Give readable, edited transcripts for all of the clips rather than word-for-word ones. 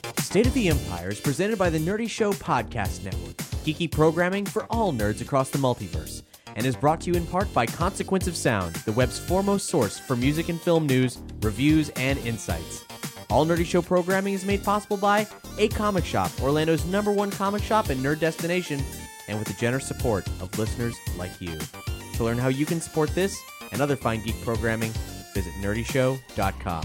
State of the Empire is presented by the Nerdy Show Podcast Network, geeky programming for all nerds across the multiverse, and is brought to you in part by Consequence of Sound, the web's foremost source for music and film news, reviews, and insights. All Nerdy Show programming is made possible by A Comic Shop, Orlando's #1 comic shop and nerd destination, and with the generous support of listeners like you. To learn how you can support this and other fine geek programming, visit nerdyshow.com.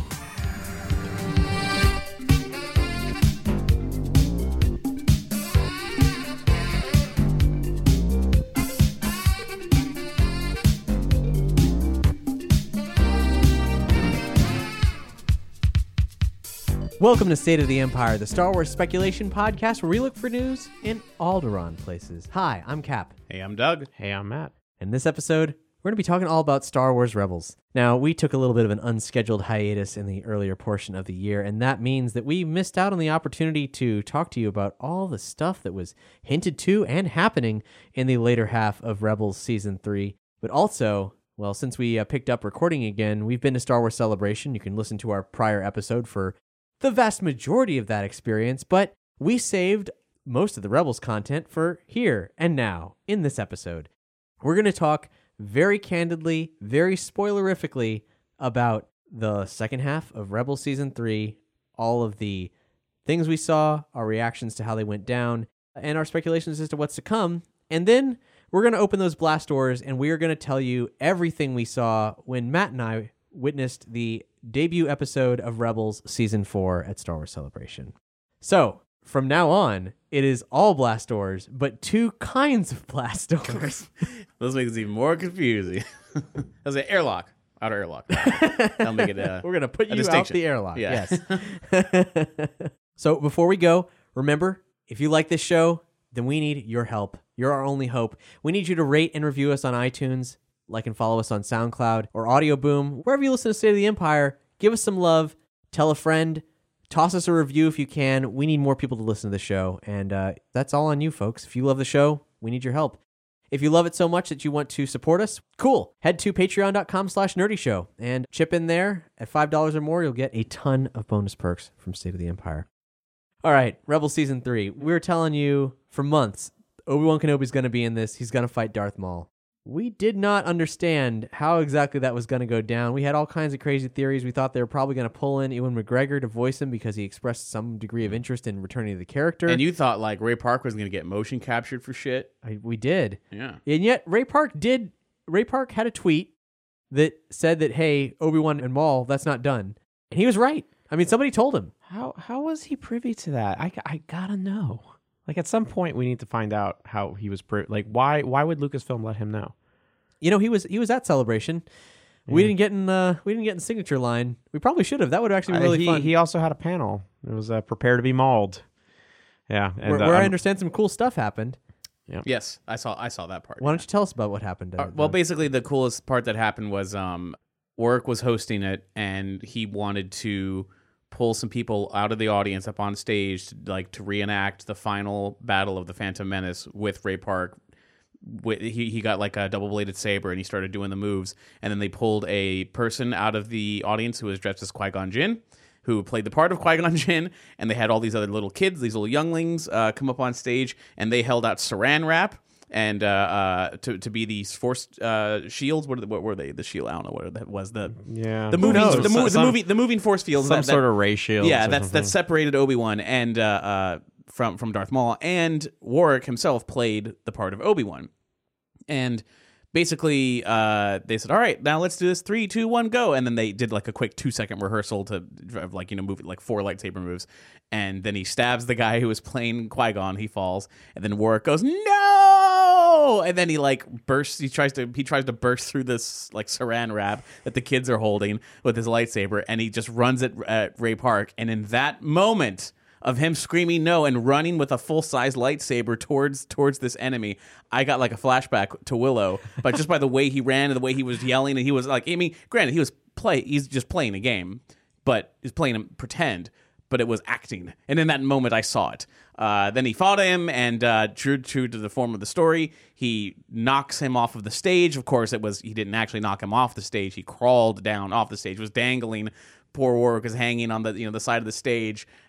Welcome to State of the Empire, the Star Wars speculation podcast where we look for news in Alderaan places. Hi, I'm Cap. Hey, I'm Doug. Hey, I'm Matt. In this episode, we're going to be talking all about Star Wars Rebels. Now, we took a little bit of an unscheduled hiatus in the earlier portion of the year, and that means that we missed out on the opportunity to talk to you about all the stuff that was hinted to and happening in the later half of Rebels Season 3. But also, well, since we picked up recording again, we've been to Star Wars Celebration. You can listen to our prior episode for the vast majority of that experience, but we saved most of the Rebels content for here and now in this episode. We're going to talk very candidly, very spoilerifically about the second half of Rebels Season 3, all of the things we saw, our reactions to how they went down, and our speculations as to what's to come. And then we're going to open those blast doors and we are going to tell you everything we saw when Matt and I witnessed the debut episode of Rebels Season 4 at Star Wars Celebration. So, from now on, it is all blast doors, but two kinds of blast doors. Those make it even more confusing. That's an airlock. Outer airlock. That'll make it We're going to put you out distinction. the airlock. Yeah. Yes. So, before we go, remember, if you like this show, then we need your help. You're our only hope. We need you to rate and review us on iTunes, like and follow us on SoundCloud or Audio Boom. Wherever you listen to State of the Empire, give us some love, tell a friend, toss us a review if you can. We need more people to listen to the show, and that's all on you, folks. If you love the show, we need your help. If you love it so much that you want to support us, cool. Head to patreon.com/nerdyshow and chip in there. At $5 or more, you'll get a ton of bonus perks from State of the Empire. All right, Rebels Season 3. We were telling you for months, Obi-Wan Kenobi's going to be in this. He's going to fight Darth Maul. We did not understand how exactly that was going to go down. We had all kinds of crazy theories. We thought they were probably going to pull in Ewan McGregor to voice him because he expressed some degree of interest in returning to the character. And you thought like Ray Park was going to get motion captured for shit. We did. Yeah. And yet Ray Park had a tweet that said that, hey, Obi-Wan and Maul, that's not done. And he was right. I mean, somebody told him. How was he privy to that? I gotta know. Like, at some point, we need to find out how he was like, why would Lucasfilm let him know? You know, he was at Celebration. Yeah. We didn't get in signature line. We probably should have. That would have actually been really fun. He also had a panel. It was prepare to be mauled. Yeah, and, where I understand some cool stuff happened. Yeah. Yes, I saw that part. Why don't you tell us about what happened? Well, basically, the coolest part that happened was Warwick was hosting it, and he wanted to pull some people out of the audience up on stage to reenact the final battle of the Phantom Menace with Ray Park. He got like a double-bladed saber and he started doing the moves, and then they pulled a person out of the audience who was dressed as Qui-Gon Jinn, who played the part of Qui-Gon Jinn, and they had all these other little kids, these little younglings come up on stage, and they held out Saran wrap and to be these force shields. What were they? The shield? I don't know what that was. The moving force fields. Some sort of ray shield. Yeah, that separated Obi-Wan and from Darth Maul, and Warwick himself played the part of Obi-Wan. And basically, they said, "All right, now let's do this. 3, 2, 1, go!" And then they did like a quick 2-second rehearsal to move like 4 lightsaber moves. And then he stabs the guy who was playing Qui-Gon. He falls, and then Warwick goes, "No!" And then he bursts. He tries to burst through this like Saran wrap that the kids are holding with his lightsaber, and he just runs at Ray Park. And in that moment of him screaming no and running with a full-size lightsaber towards this enemy, I got like a flashback to Willow, but just by the way he ran and the way he was yelling, and he was like, I mean, granted, he's just playing a game, but he's playing pretend, but it was acting. And in that moment, I saw it. Then he fought him, and true to the form of the story, he knocks him off of the stage. Of course, he didn't actually knock him off the stage. He crawled down off the stage, was dangling. Poor Warwick is hanging on the side of the stage,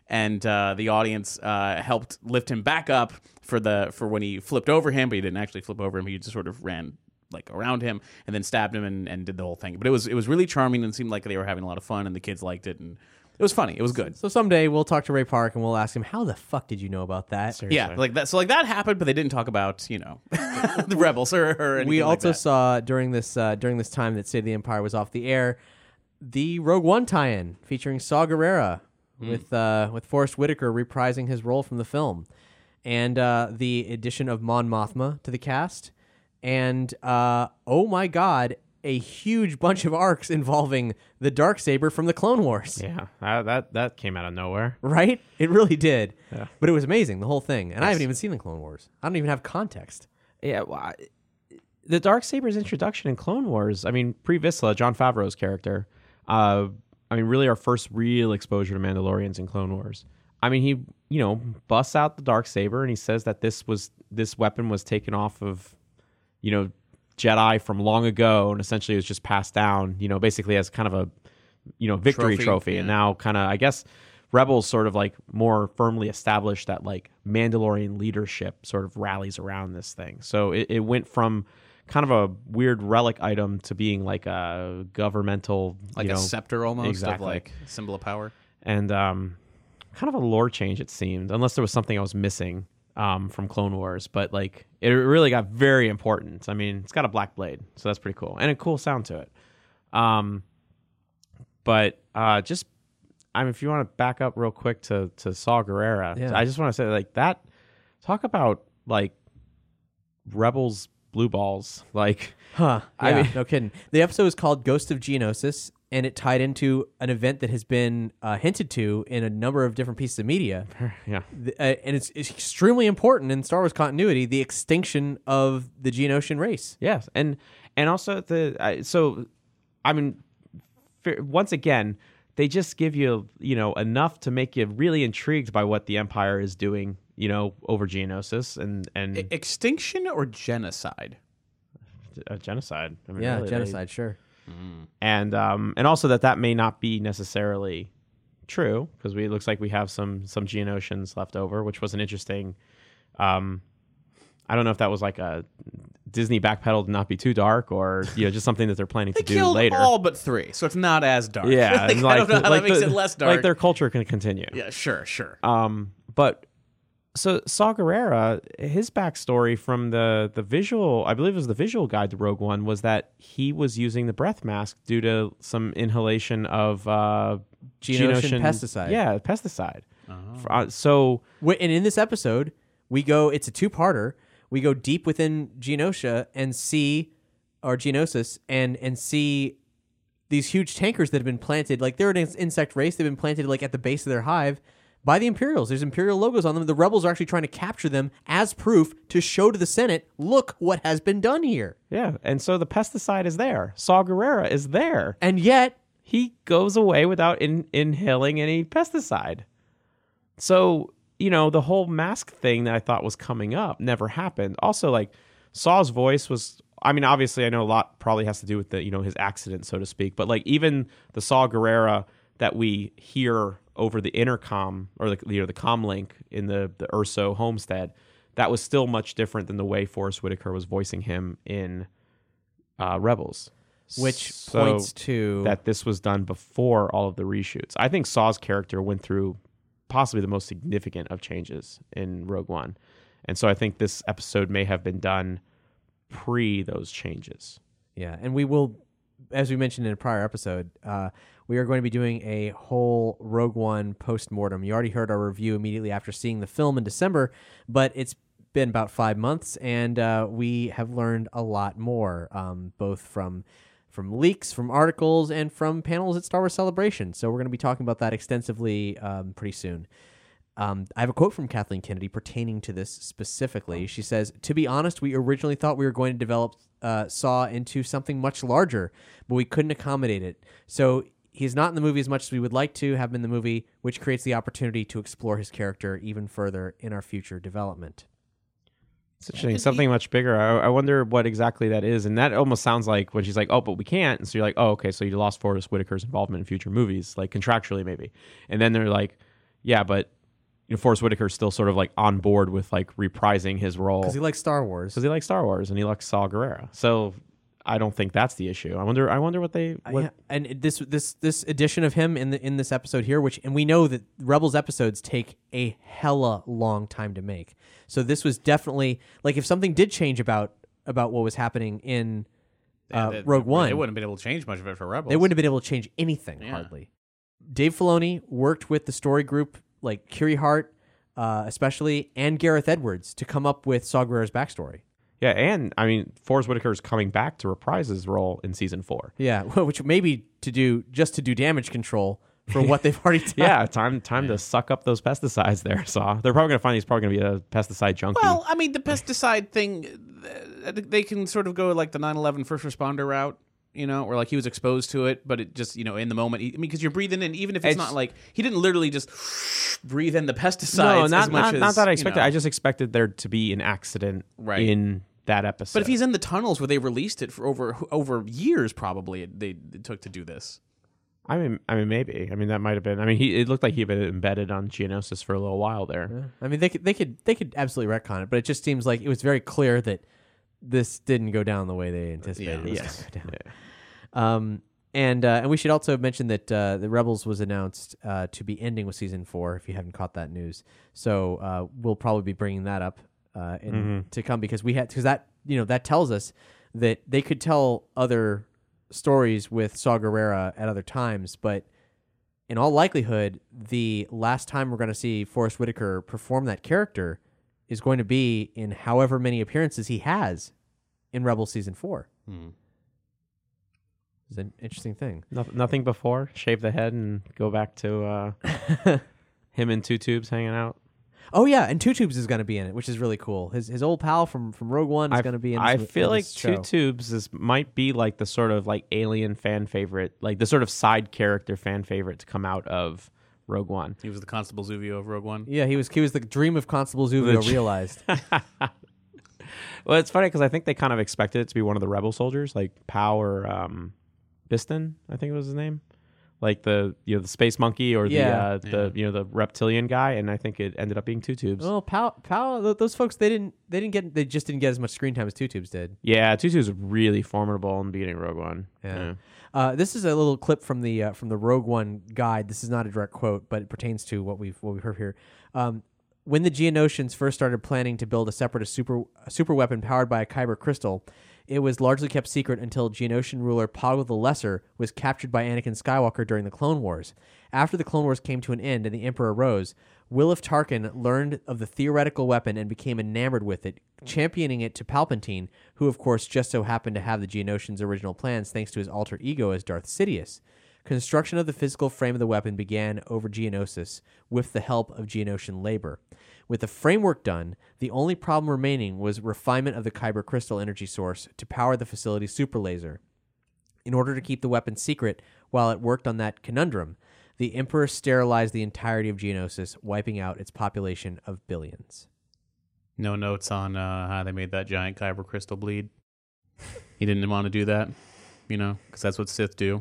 and the audience helped lift him back up for when he flipped over him, but he didn't actually flip over him. He just sort of ran like around him and then stabbed him and did the whole thing. But it was really charming and seemed like they were having a lot of fun and the kids liked it and it was funny. It was good. So someday we'll talk to Ray Park and we'll ask him, how the fuck did you know about that? Seriously. Yeah, like that. So like that happened, but they didn't talk about the rebels or anything. We like also that. saw during this time that State of the Empire was off the air, the Rogue One tie-in featuring Saw Gerrera with Forrest Whitaker reprising his role from the film, and the addition of Mon Mothma to the cast, and oh my God, a huge bunch of arcs involving the Darksaber from the Clone Wars. Yeah, that came out of nowhere. Right? It really did. Yeah. But it was amazing, the whole thing. And I Yes. haven't even seen the Clone Wars. I don't even have context. Yeah, well, the Darksaber's introduction in Clone Wars, I mean, pre-Vizsla, Jon Favreau's character, really our first real exposure to Mandalorians in Clone Wars. I mean, he, busts out the Darksaber and he says that this weapon was taken off of, Jedi from long ago and essentially was just passed down, basically as kind of a, victory trophy. Yeah. And now kind of, I guess, Rebels sort of like more firmly established that like Mandalorian leadership sort of rallies around this thing. So it went from kind of a weird relic item to being like a governmental, like a scepter almost, exactly. of like symbol of power. And kind of a lore change, it seemed, unless there was something I was missing from Clone Wars. But like it really got very important. I mean, it's got a black blade, so that's pretty cool and a cool sound to it. If you want to back up real quick to Saw Gerrera, Yeah. I just want to say like that. Talk about like Rebels blue balls, like. Huh. I Yeah, mean- no kidding. The episode is called Ghost of Geonosis, and it tied into an event that has been hinted to in a number of different pieces of media. Yeah. And it's extremely important in Star Wars continuity, the extinction of the Geonosian race. Yes, and also once again, they just give you enough to make you really intrigued by what the Empire is doing, over Geonosis and Extinction or genocide? genocide. I mean, Yeah, really, genocide, sure. and also that may not be necessarily true because it looks like we have some Geonosians left over, which was an interesting. I don't know if that was like a Disney backpedal to not be too dark, or just something that they're planning They to do killed later. all but 3, so it's not as dark. Yeah, like, and I don't know how that makes it less dark. Like their culture can continue. Yeah, sure. But so Saw Gerrera, his backstory from the visual, I believe it was the visual guide to Rogue One, was that he was using the breath mask due to some inhalation of Geonosian pesticide. Yeah, pesticide. And in this episode, it's a two-parter. We go deep within Geonosis and see these huge tankers that have been planted. Like, they're an insect race. They've been planted like at the base of their hive by the Imperials. There's Imperial logos on them. The rebels are actually trying to capture them as proof to show to the Senate, look what has been done here. Yeah, and so the pesticide is there. Saw Gerrera is there. And yet, He goes away without inhaling any pesticide. So, the whole mask thing that I thought was coming up never happened. Also, like, Saw's voice was, obviously I know a lot probably has to do with the, his accident, so to speak, but like even the Saw Gerrera that we hear over the intercom or the comm link in the Urso homestead, that was still much different than the way Forrest Whitaker was voicing him in Rebels. which So points to that this was done before all of the reshoots. I think Saw's character went through possibly the most significant of changes in Rogue One. And so I think this episode may have been done pre those changes. Yeah, and we will, as we mentioned in a prior episode, we are going to be doing a whole Rogue One post-mortem. You already heard our review immediately after seeing the film in December, but it's been about 5 months, and we have learned a lot more, both from leaks, from articles, and from panels at Star Wars Celebration. So we're going to be talking about that extensively pretty soon. I have a quote from Kathleen Kennedy pertaining to this specifically. She says, "To be honest, we originally thought we were going to develop Saw into something much larger, but we couldn't accommodate it. So he's not in the movie as much as we would like to have him in the movie, which creates the opportunity to explore his character even further in our future development." It's interesting. Something much bigger. I wonder what exactly that is. And that almost sounds like when she's like, oh, but we can't. And so you're like, oh, okay, so you lost Forrest Whitaker's involvement in future movies, like contractually maybe. And then they're like, Yeah, but Forrest Whitaker's still sort of like on board with like reprising his role Because he likes Star Wars. because he likes Star Wars and he likes Saw Gerrera. So I don't think that's the issue. I wonder what they. Yeah, and this edition of him in this episode here, and we know that Rebels episodes take a hella long time to make. So this was definitely like if something did change about what was happening in Rogue One, They wouldn't have been able to change much of it for Rebels. they wouldn't have been able to change anything hardly. Dave Filoni worked with the story group like Kiri Hart, especially, and Gareth Edwards to come up with Saw Gerrera's backstory. Yeah, and I mean, Forrest Whitaker's coming back to reprise his role in season 4. Yeah, which maybe to do damage control for what they've already done. Yeah, time to suck up those pesticides there, Saw. They're probably going to find he's probably going to be a pesticide junkie. Well, I mean, the pesticide thing, they can sort of go like the 9/11 first responder route, or like he was exposed to it, but it just, in the moment, because you're breathing in, even if it's not like, he didn't literally just breathe in the pesticides no, as much as... not that I expected. I just expected there to be an accident in that episode. But if he's in the tunnels where they released it for over years, probably it took to do this. I mean, maybe. I mean, that might have been. I mean, it looked like he'd been embedded on Geonosis for a little while there. Yeah. I mean, they could absolutely retcon it, but it just seems like it was very clear that this didn't go down the way they anticipated. Yeah. It was gonna go down. And we should also mention that the Rebels was announced to be ending with season 4. If you haven't caught that news, so we'll probably be bringing that up to come because that tells us that they could tell other stories with Saw Gerrera at other times, but in all likelihood, the last time we're going to see Forrest Whitaker perform that character is going to be in however many appearances he has in Rebels season 4. It's an interesting thing. Nothing before? Shave the head and go back to him and Two Tubes hanging out? Oh yeah, and Two Tubes is going to be in it, which is really cool. His old pal from Rogue One is going to be in. I feel like Two Tubes might be like the sort of like alien fan favorite, like the sort of side character fan favorite to come out of Rogue One. He was the Constable Zuvio of Rogue One. Yeah, he was the dream of Constable Zuvio realized. Well, it's funny because I think they kind of expected it to be one of the rebel soldiers, like Pow or Biston, I think was his name. Like the space monkey or the reptilian guy, and I think it ended up being Two Tubes. Well, Pow, those folks they just didn't get as much screen time as Two Tubes did. Yeah, Two Tubes was really formidable in the beginning of Rogue One. Yeah. This is a little clip from the Rogue One guide. This is not a direct quote, but it pertains to what we've heard here. When the Geonosians first started planning to build a separatist super weapon powered by a kyber crystal, it was largely kept secret until Geonosian ruler Poggle the Lesser was captured by Anakin Skywalker during the Clone Wars. After the Clone Wars came to an end and the Emperor rose, Williff Tarkin learned of the theoretical weapon and became enamored with it, championing it to Palpatine, who of course just so happened to have the Geonosians' original plans thanks to his alter ego as Darth Sidious. Construction of the physical frame of the weapon began over Geonosis with the help of Geonosian labor. With the framework done, the only problem remaining was refinement of the kyber crystal energy source to power the facility's super laser. In order to keep the weapon secret while it worked on that conundrum, the Emperor sterilized the entirety of Geonosis, wiping out its population of billions. No notes on how they made that giant kyber crystal bleed. He didn't want to do that, because that's what Sith do.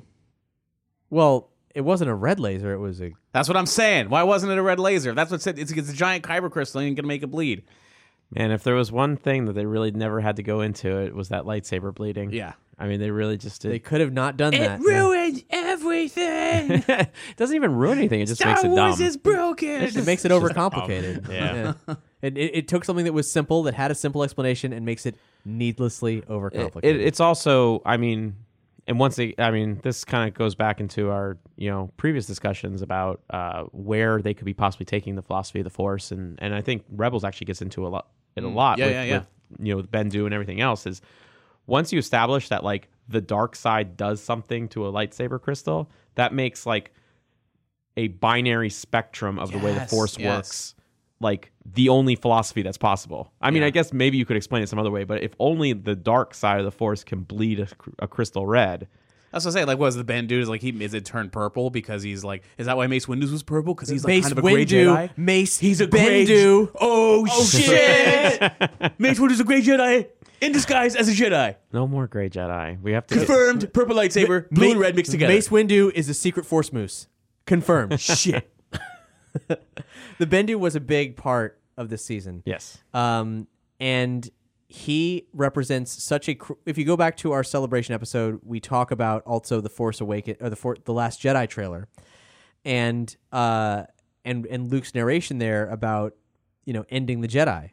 Well, it wasn't a red laser. It was a... That's what I'm saying. Why wasn't it a red laser? That's what said. It's a giant kyber crystal. Ain't gonna make it bleed. Man, if there was one thing that they really never had to go into, it was that lightsaber bleeding. Yeah. I mean, they really just did. They could have not done that. It ruins everything. It doesn't even ruin anything. It just makes it dumb. Star Wars is broken. It makes it overcomplicated. Yeah. It took something that was simple, that had a simple explanation, and makes it needlessly overcomplicated. It's also, I mean, and this kind of goes back into our, previous discussions about where they could be possibly taking the philosophy of the Force, and I think Rebels actually gets into a lot with Bendu and everything else. Is once you establish that like the dark side does something to a lightsaber crystal, that makes like a binary spectrum of the way the Force works, like the only philosophy that's possible. I mean, I guess maybe you could explain it some other way, but if only the dark side of the Force can bleed a crystal red. That's what I say. Like, what was the Bendu? Is like is it turned purple because he's like? Is that why Mace Windu was purple? Because he's like Mace kind of a gray Windu, Jedi. Mace, He's a Bendu. Oh shit! Mace Windu's a gray Jedi in disguise as a Jedi. No more gray Jedi. We have to Confirmed. Purple lightsaber, blue and red mixed together. Mace Windu is a secret Force moose. Confirmed. Shit. The Bendu was a big part of this season. Yes. And he represents such a. If you go back to our celebration episode, we talk about also the Force Awakens or the Last Jedi trailer, and Luke's narration there about ending the Jedi.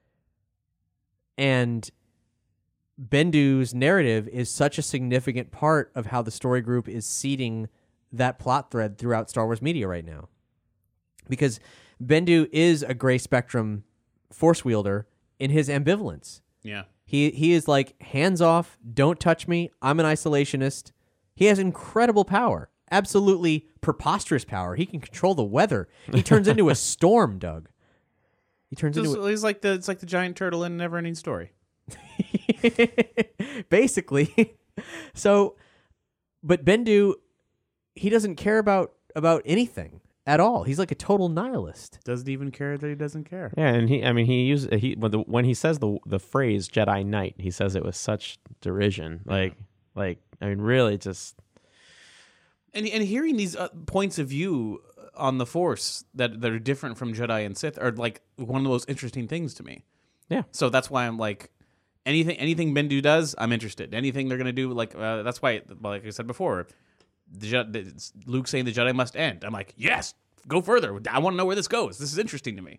And Bendu's narrative is such a significant part of how the story group is seeding that plot thread throughout Star Wars media right now. Because Bendu is a gray spectrum force wielder in his ambivalence. Yeah. He is like, hands off, don't touch me, I'm an isolationist. He has incredible power. Absolutely preposterous power. He can control the weather. He turns into a storm, Doug. He turns into He's like it's like the giant turtle in Neverending Story. Basically. So, but Bendu, he doesn't care about anything at all. He's like a total nihilist. Doesn't even care that he doesn't care. Yeah, and when he says the phrase Jedi Knight, he says it with such derision. Like I mean, really, just and hearing these points of view on the Force that are different from Jedi and Sith are like one of the most interesting things to me. Yeah. So that's why I'm like, anything Bendu does, I'm interested. Anything they're gonna do, like that's why, like I said before, Luke saying the Jedi must end. I'm like, yes, go further. I want to know where this goes. This is interesting to me.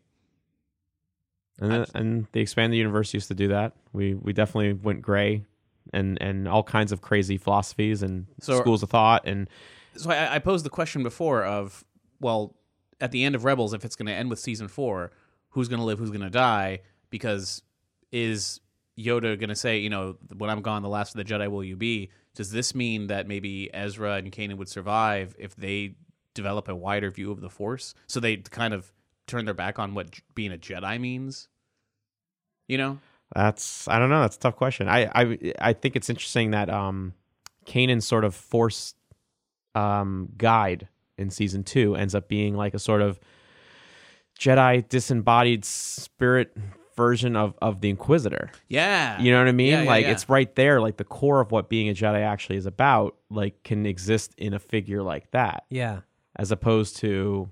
And the expanded universe used to do that. We definitely went gray, and all kinds of crazy philosophies and schools of thought. And so I posed the question before of, well, at the end of Rebels, if it's going to end with season 4, who's going to live, who's going to die? Because is Yoda going to say, when I'm gone, the last of the Jedi will you be? Does this mean that maybe Ezra and Kanan would survive if they develop a wider view of the Force? So they kind of turn their back on what being a Jedi means? I don't know. That's a tough question. I think it's interesting that Kanan's sort of Force guide in season 2 ends up being like a sort of Jedi disembodied spirit version of the Inquisitor. Yeah. You know what I mean? Yeah, It's right there, like the core of what being a Jedi actually is about, like can exist in a figure like that. Yeah. As opposed to,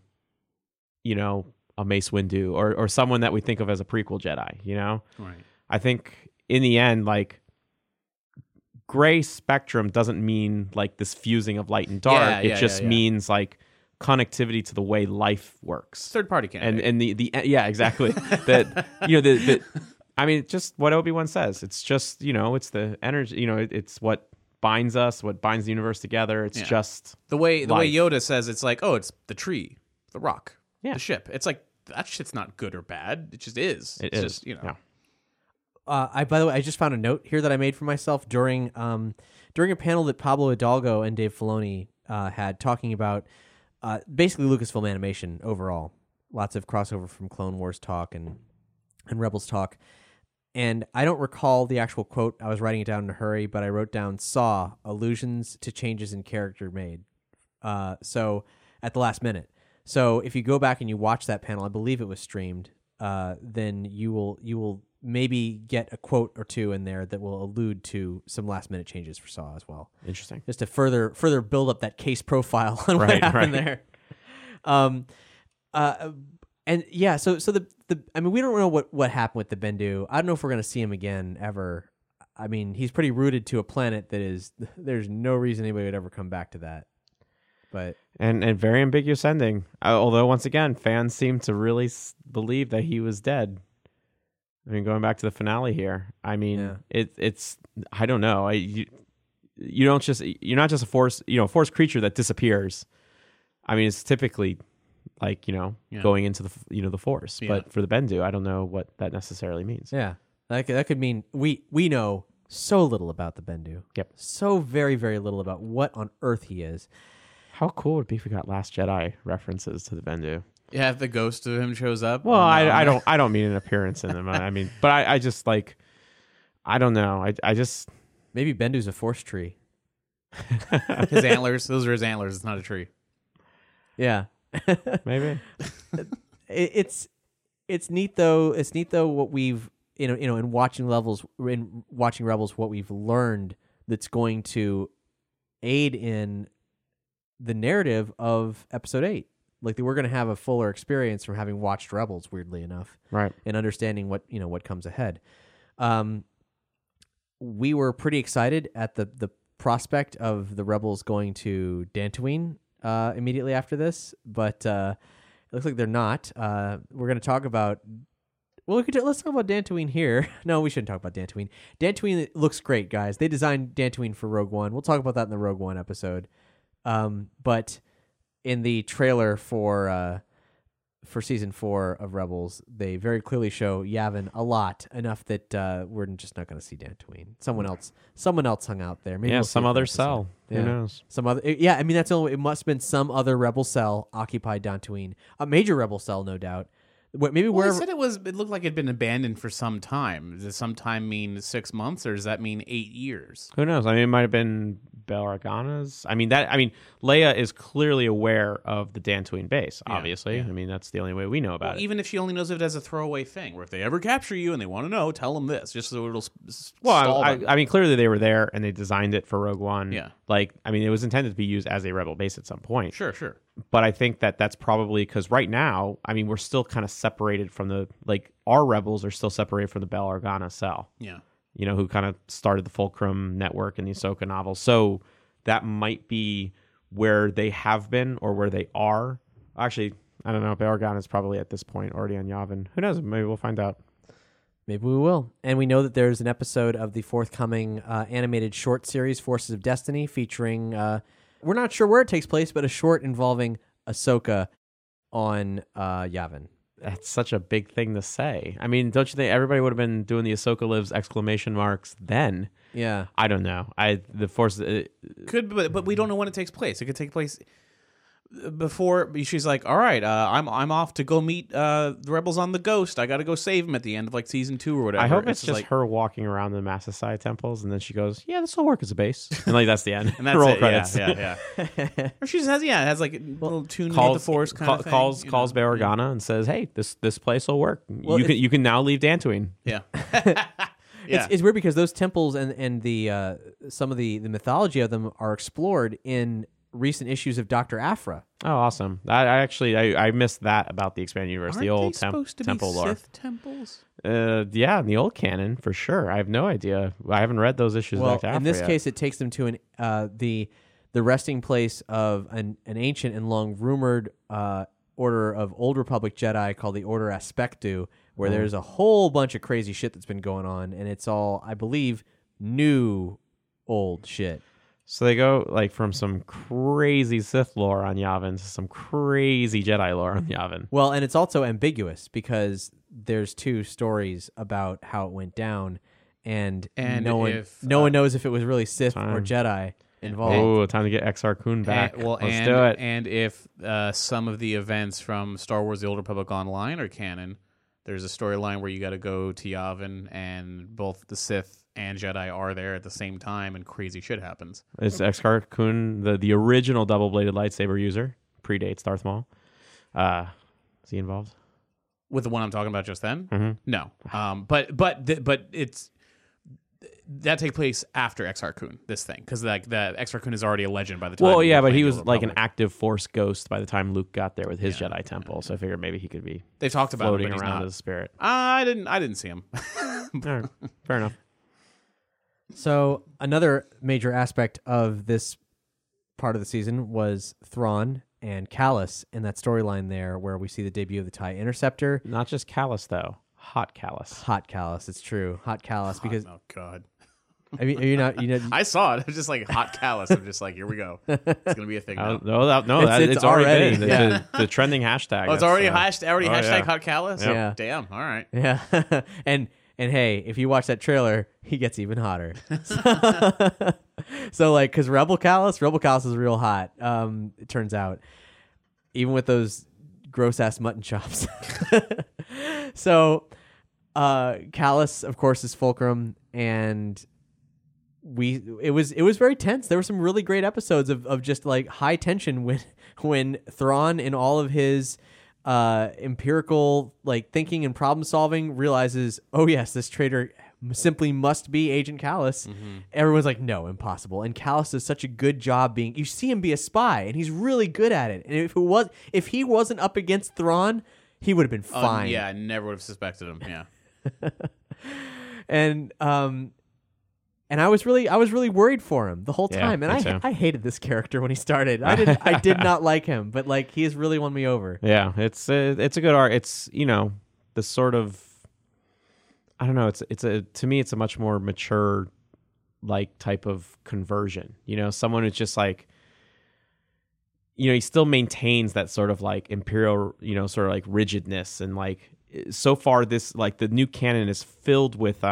a Mace Windu or someone that we think of as a prequel Jedi, Right. I think in the end, like gray spectrum doesn't mean like this fusing of light and dark. It just means like connectivity to the way life works. Third party candidate. And the yeah, exactly. that I mean, just what Obi-Wan says. It's just, it's the energy, it's what binds us, what binds the universe together. It's just the way life. Yoda says it's like, oh, it's the tree, the rock, the ship. It's like that shit's not good or bad. It just is. It's just, Yeah. By the way, I just found a note here that I made for myself during a panel that Pablo Hidalgo and Dave Filoni had talking about basically Lucasfilm animation overall. Lots of crossover from Clone Wars talk and Rebels talk. And I don't recall the actual quote. I was writing it down in a hurry, but I wrote down "saw allusions to changes in character made." So at the last minute. So if you go back and you watch that panel, I believe it was streamed. Then you will maybe get a quote or two in there that will allude to some last minute changes for Saw as well. Interesting. Just to further build up that case profile on what happened there. And yeah, so the I mean, we don't know what happened with the Bendu. I don't know if we're going to see him again ever. I mean, he's pretty rooted to a planet that is, there's no reason anybody would ever come back to that. But and very ambiguous ending. Although once again, fans seem to really believe that he was dead. I mean, going back to the finale here. I mean, it's I don't know. You're not just a force creature that disappears. I mean, it's typically like going into the Force. Yeah. But for the Bendu, I don't know what that necessarily means. yeah, that could mean we know so little about the Bendu. Yep. So very, very little about what on earth he is. How cool would it be if we got Last Jedi references to the Bendu? Yeah, if the ghost of him shows up. Well, I don't mean an appearance in them. I mean, but I just like, I don't know. I just Maybe Bendu's a force tree. His antlers. Those are his antlers. It's not a tree. Yeah. maybe. It's neat though. It's neat though what we've in watching Rebels, what we've learned that's going to aid in the narrative of Episode 8. Like we're going to have a fuller experience from having watched Rebels, weirdly enough, Right. and understanding what comes ahead. We were pretty excited at the prospect of the Rebels going to Dantooine immediately after this, but it looks like they're not. We're going to talk about. Well, let's talk about Dantooine here. No, we shouldn't talk about Dantooine. Dantooine looks great, guys. They designed Dantooine for Rogue One. We'll talk about that in the Rogue One episode. But in the trailer for season 4 of Rebels, they very clearly show Yavin a lot, enough that we're just not going to see Dantooine. Someone else hung out there. Maybe Yeah, we'll see some it for other an episode. cell. Yeah. Who knows? Some other, yeah. I mean, that's only. It must have been some other rebel cell occupied Dantooine, a major rebel cell, no doubt. Maybe Well, wherever. he said it looked like it'd been abandoned for some time. Does some time mean 6 months, or does that mean 8 years? Who knows? I mean, it might have been Bail Organa's. I mean, Leia is clearly aware of the Dantooine base. Obviously, I mean, that's the only way we know about it. Even if she only knows of it as a throwaway thing, or if they ever capture you and they want to know, tell them this, just so it'll Well, stall them. I mean, clearly they were there and they designed it for Rogue One. Yeah. Like, I mean, it was intended to be used as a rebel base at some point. Sure. But I think that's probably because right now, I mean, we're still kind of separated from our rebels are still separated from the Bail Organa cell. Yeah. You know, who kind of started the Fulcrum network and the Ahsoka novels. So that might be where they have been or where they are. Actually, I don't know. Bail Organa is probably at this point already on Yavin. Who knows? Maybe we'll find out. Maybe we will. And we know that there's an episode of the forthcoming animated short series, Forces of Destiny, featuring, we're not sure where it takes place, but a short involving Ahsoka on Yavin. That's such a big thing to say. I mean, don't you think everybody would have been doing the Ahsoka lives exclamation marks then? Yeah. I don't know. The Force... Could, but we don't know when it takes place. It could take place before she's like, all right, I'm off to go meet the rebels on the Ghost. I got to go save them at the end of like season 2 or whatever. I hope it's just like, her walking around the Maasai temples, and then she goes, "Yeah, this will work as a base," and like that's the end. and that's Roll it. credits. Yeah. Or she just has, it has like a little tune with the Calls Force kind of thing. Calls Bail Organa and says, "Hey, this place will work. Well, you can now leave Dantooine." Yeah. It's weird because those temples and the some of the mythology of them are explored in recent issues of Dr. Aphra. Oh, awesome! I missed that about the expanded universe. Aren't the old they supposed to temple be lore. Sith temples? Yeah, in the old canon for sure. I have no idea. I haven't read those issues. Well, back to in Aphra this yet. case, it takes them to the resting place of an ancient and long rumored order of Old Republic Jedi called the Order Aspectu, where there's a whole bunch of crazy shit that's been going on, and it's all, I believe, new old shit. So they go like from some crazy Sith lore on Yavin to some crazy Jedi lore on Yavin. Well, and it's also ambiguous because there's 2 stories about how it went down, and no one knows if it was really Sith or Jedi involved. Oh, time to get Exar Kun back. Let's and, do it. And if some of the events from Star Wars: The Old Republic Online are canon, there's a storyline where you got to go to Yavin, and both the Sith and Jedi are there at the same time, and crazy shit happens. Is Exar Kun the original double-bladed lightsaber user? Predates Darth Maul. Is he involved? With the one I'm talking about just then? Mm-hmm. No. But it's that takes place after Exar Kun, this thing, because like the Exar Kun is already a legend by the time. Well, yeah, but playing he The was Old like an Republic. active Force ghost by the time Luke got there with his Jedi temple. So I figured maybe he could be They've talked about floating him, but he's around not. as a spirit. I didn't see him. All right, fair enough. So another major aspect of this part of the season was Thrawn and Callus in that storyline there, where we see the debut of the TIE Interceptor. Not just Callus though, hot Callus. Hot Callus, it's true, hot Callus, because Oh God. I mean, are you not, I saw it. It was just like hot callus. I'm just like, here we go. It's gonna be a thing now. It's already been yeah. the trending hashtag. Oh, it's already hashtag yeah. hot callus. Yep. Yeah. Damn. All right. yeah, and hey, if you watch that trailer, he gets even hotter. So like, because Rebel Callus is real hot. It turns out, even with those gross ass mutton chops. So, Callus, of course, is Fulcrum, and it was very tense. There were some really great episodes of just like high tension when Thrawn, in all of his empirical like thinking and problem solving, realizes, oh yes, this traitor simply must be Agent Callus. Everyone's like, no, impossible. And Callus does such a good job being. You see him be a spy, and he's really good at it. And if he wasn't up against Thrawn, he would have been fine. Yeah, I never would have suspected him. Yeah. And I was really worried for him the whole time. me And too. I hated this character when he started. I did not like him, but like he has really won me over. Yeah, it's a good arc. It's the sort of, I don't know. To me it's a much more mature like type of conversion. Someone who's just like, he still maintains that sort of like imperial, sort of like rigidness, and like so far this like the new canon is filled with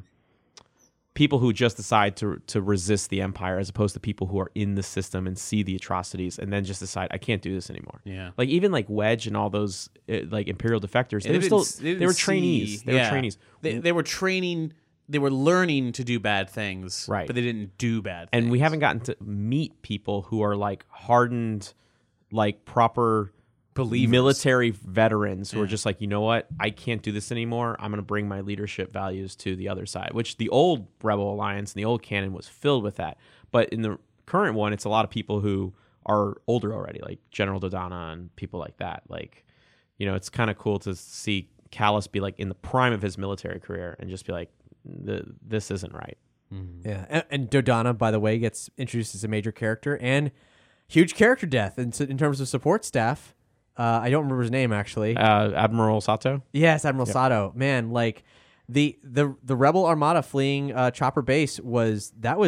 people who just decide to resist the Empire, as opposed to people who are in the system and see the atrocities and then just decide, I can't do this anymore. Yeah. Like even like Wedge and all those like Imperial defectors, they were trainees. They were trainees. They were training. They were learning to do bad things, Right. But they didn't do bad things. And we haven't gotten to meet people who are like hardened, like proper Believers. military veterans who are just like, you know what, I can't do this anymore. I'm going to bring my leadership values to the other side, which the old Rebel Alliance and the old canon was filled with that. But in the current one, it's a lot of people who are older already, like General Dodonna and people like that. Like, it's kind of cool to see Callus be like in the prime of his military career and just be like, this isn't right. Yeah, and Dodonna, by the way, gets introduced as a major character and huge character death in terms of support staff. I don't remember his name actually. Admiral Sato. Yes, Admiral Sato. Man, like the Rebel Armada fleeing Chopper Base there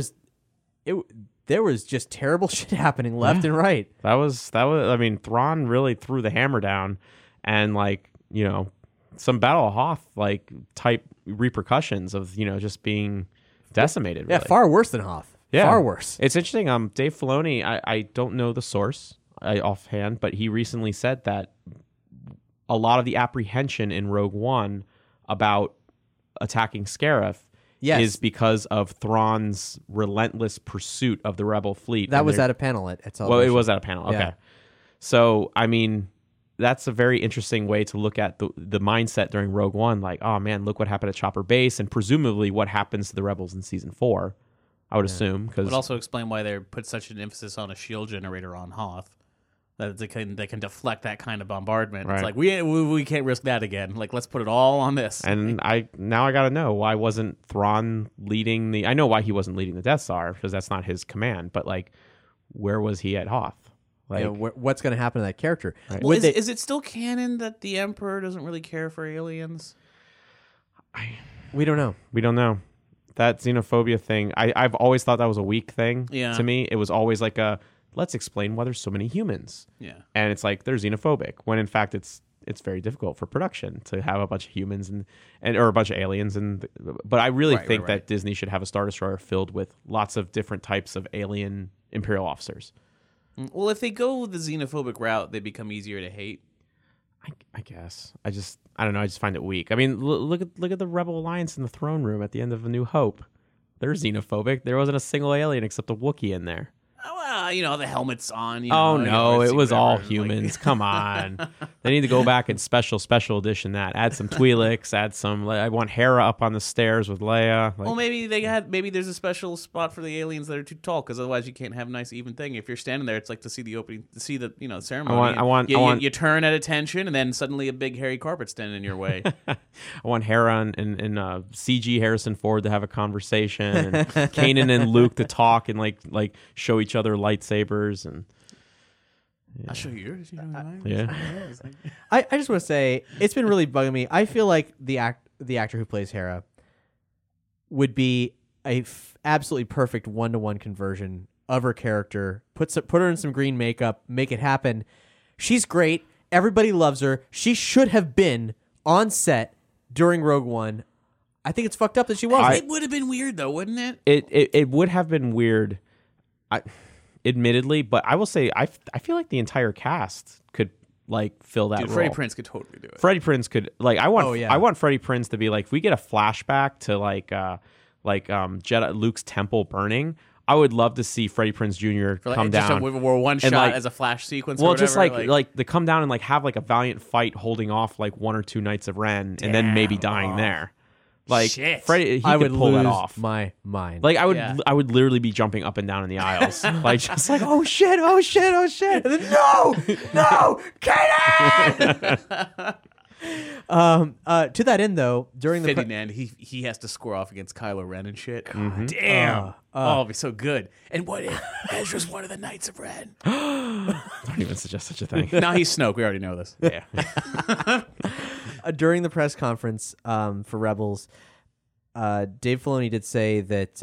was just terrible shit happening left and right. That was. I mean, Thrawn really threw the hammer down, and like some Battle of Hoth like type repercussions of just being decimated. Yeah, really. far worse than Hoth. Yeah. Far worse. It's interesting. Dave Filoni. I don't know the source offhand, but he recently said that a lot of the apprehension in Rogue One about attacking Scarif is because of Thrawn's relentless pursuit of the Rebel fleet. That was at a panel at Celebration. Well, it was at a panel. Okay. Yeah. So, I mean, that's a very interesting way to look at the mindset during Rogue One. Like, oh man, look what happened at Chopper Base, and presumably what happens to the rebels in Season 4, I would assume. It would also explain why they put such an emphasis on a shield generator on Hoth. That they can deflect that kind of bombardment. Right. It's like we can't risk that again. Like, let's put it all on this. And I got to know, why wasn't Thrawn leading I know why he wasn't leading the Death Star, because that's not his command, but like, where was he at Hoth? Like, what's going to happen to that character? Right. Well, is it still canon that the Emperor doesn't really care for aliens? We don't know. We don't know. That xenophobia thing, I've always thought that was a weak thing to me. It was always like let's explain why there's so many humans. Yeah. And it's like they're xenophobic, when in fact it's very difficult for production to have a bunch of humans or a bunch of aliens. But I really think that Disney should have a Star Destroyer filled with lots of different types of alien Imperial officers. Well, if they go the xenophobic route, they become easier to hate. I guess. I don't know. I just find it weak. I mean, look at the Rebel Alliance in the throne room at the end of A New Hope. They're xenophobic. There wasn't a single alien except a Wookiee in there. Well, the helmet's on. It was all humans. Come on. They need to go back and special edition that. Add some Twi'leks. Add some. I want Hera up on the stairs with Leia. Well, maybe there's a special spot for the aliens that are too tall, because otherwise you can't have a nice even thing. If you're standing there, it's like to see the opening, to see the ceremony. You turn at attention, and then suddenly a big hairy carpet standing in your way. I want Hera and CG Harrison Ford to have a conversation, and Kanan and Luke to talk and like show each other lightsabers, and I'll show you yours. Yeah. I just want to say, it's been really bugging me. I feel like the actor who plays Hera would be a absolutely perfect 1-to-1 conversion of her character. Put her in some green makeup, make it happen. She's great. Everybody loves her. She should have been on set during Rogue One. I think it's fucked up that she wasn't. It would have been weird, though, wouldn't it? It would have been weird, admittedly, but I will say I feel like the entire cast could like fill that role. Freddie Prinze could totally do it. Freddie Prinze could, like, I want Freddie Prinze to be like, if we get a flashback to Jedi Luke's temple burning, I would love to see Freddie Prinze Jr. come down. Just one shot like, as a flash sequence. Well, or whatever, just like the come down and like have like a valiant fight holding off like 1 or 2 Knights of Ren, and then maybe dying there. Like Shit. Freddie, he I could would pull lose that off. my mind. Like Yeah. I would literally be jumping up and down in the aisles, like just like oh shit, oh shit, oh shit. And then, no, Kanan! To that end, though, during the Ferdinand, he has to score off against Kylo Ren and shit. Mm-hmm. Damn. It'd be so good. And what if Ezra's one of the Knights of Ren? don't even suggest such a thing. No, he's Snoke. We already know this. Yeah. during the press conference for Rebels, Dave Filoni did say that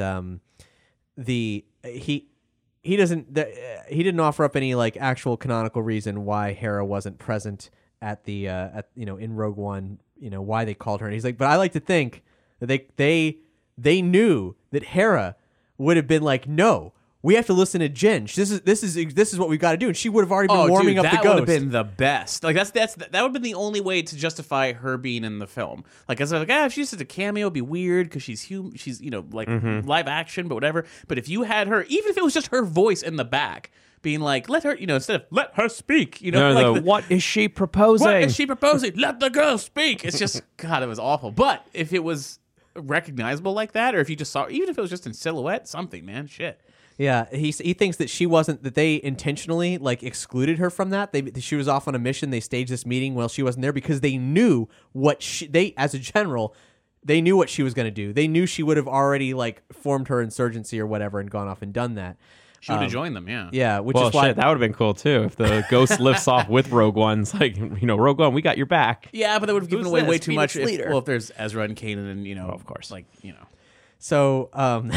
he didn't offer up any like actual canonical reason why Hera wasn't present at the in Rogue One, why they called her. And he's like, but I like to think that they knew that Hera would have been like, no, we have to listen to Jyn. This is what we've got to do, and she would have already been warming up the that ghost. would have been the best. Like that would have been the only way to justify her being in the film. Like as like, if she's just a cameo, it'd be weird because she's human. She's like live action, but whatever. But if you had her, even if it was just her voice in the back, being like, let her, instead of let her speak, What is she proposing? what is she proposing? Let the girl speak. It's just God, it was awful. But if it was recognizable like that, or if you just saw, even if it was just in silhouette, something, man, shit. Yeah, he thinks that they intentionally like excluded her from that. She was off on a mission. They staged this meeting while she wasn't there because they knew as a general, they knew what she was going to do. They knew she would have already like formed her insurgency or whatever and gone off and done that. She would have joined them, yeah. Yeah, which Well, is why shit, that would have been cool too if the ghost lifts off with Rogue One. It's like, Rogue One, we got your back. Yeah, but that would have given Who's away this? way too much. Phoenix leader. If there's Ezra and Kanan and, of course. So,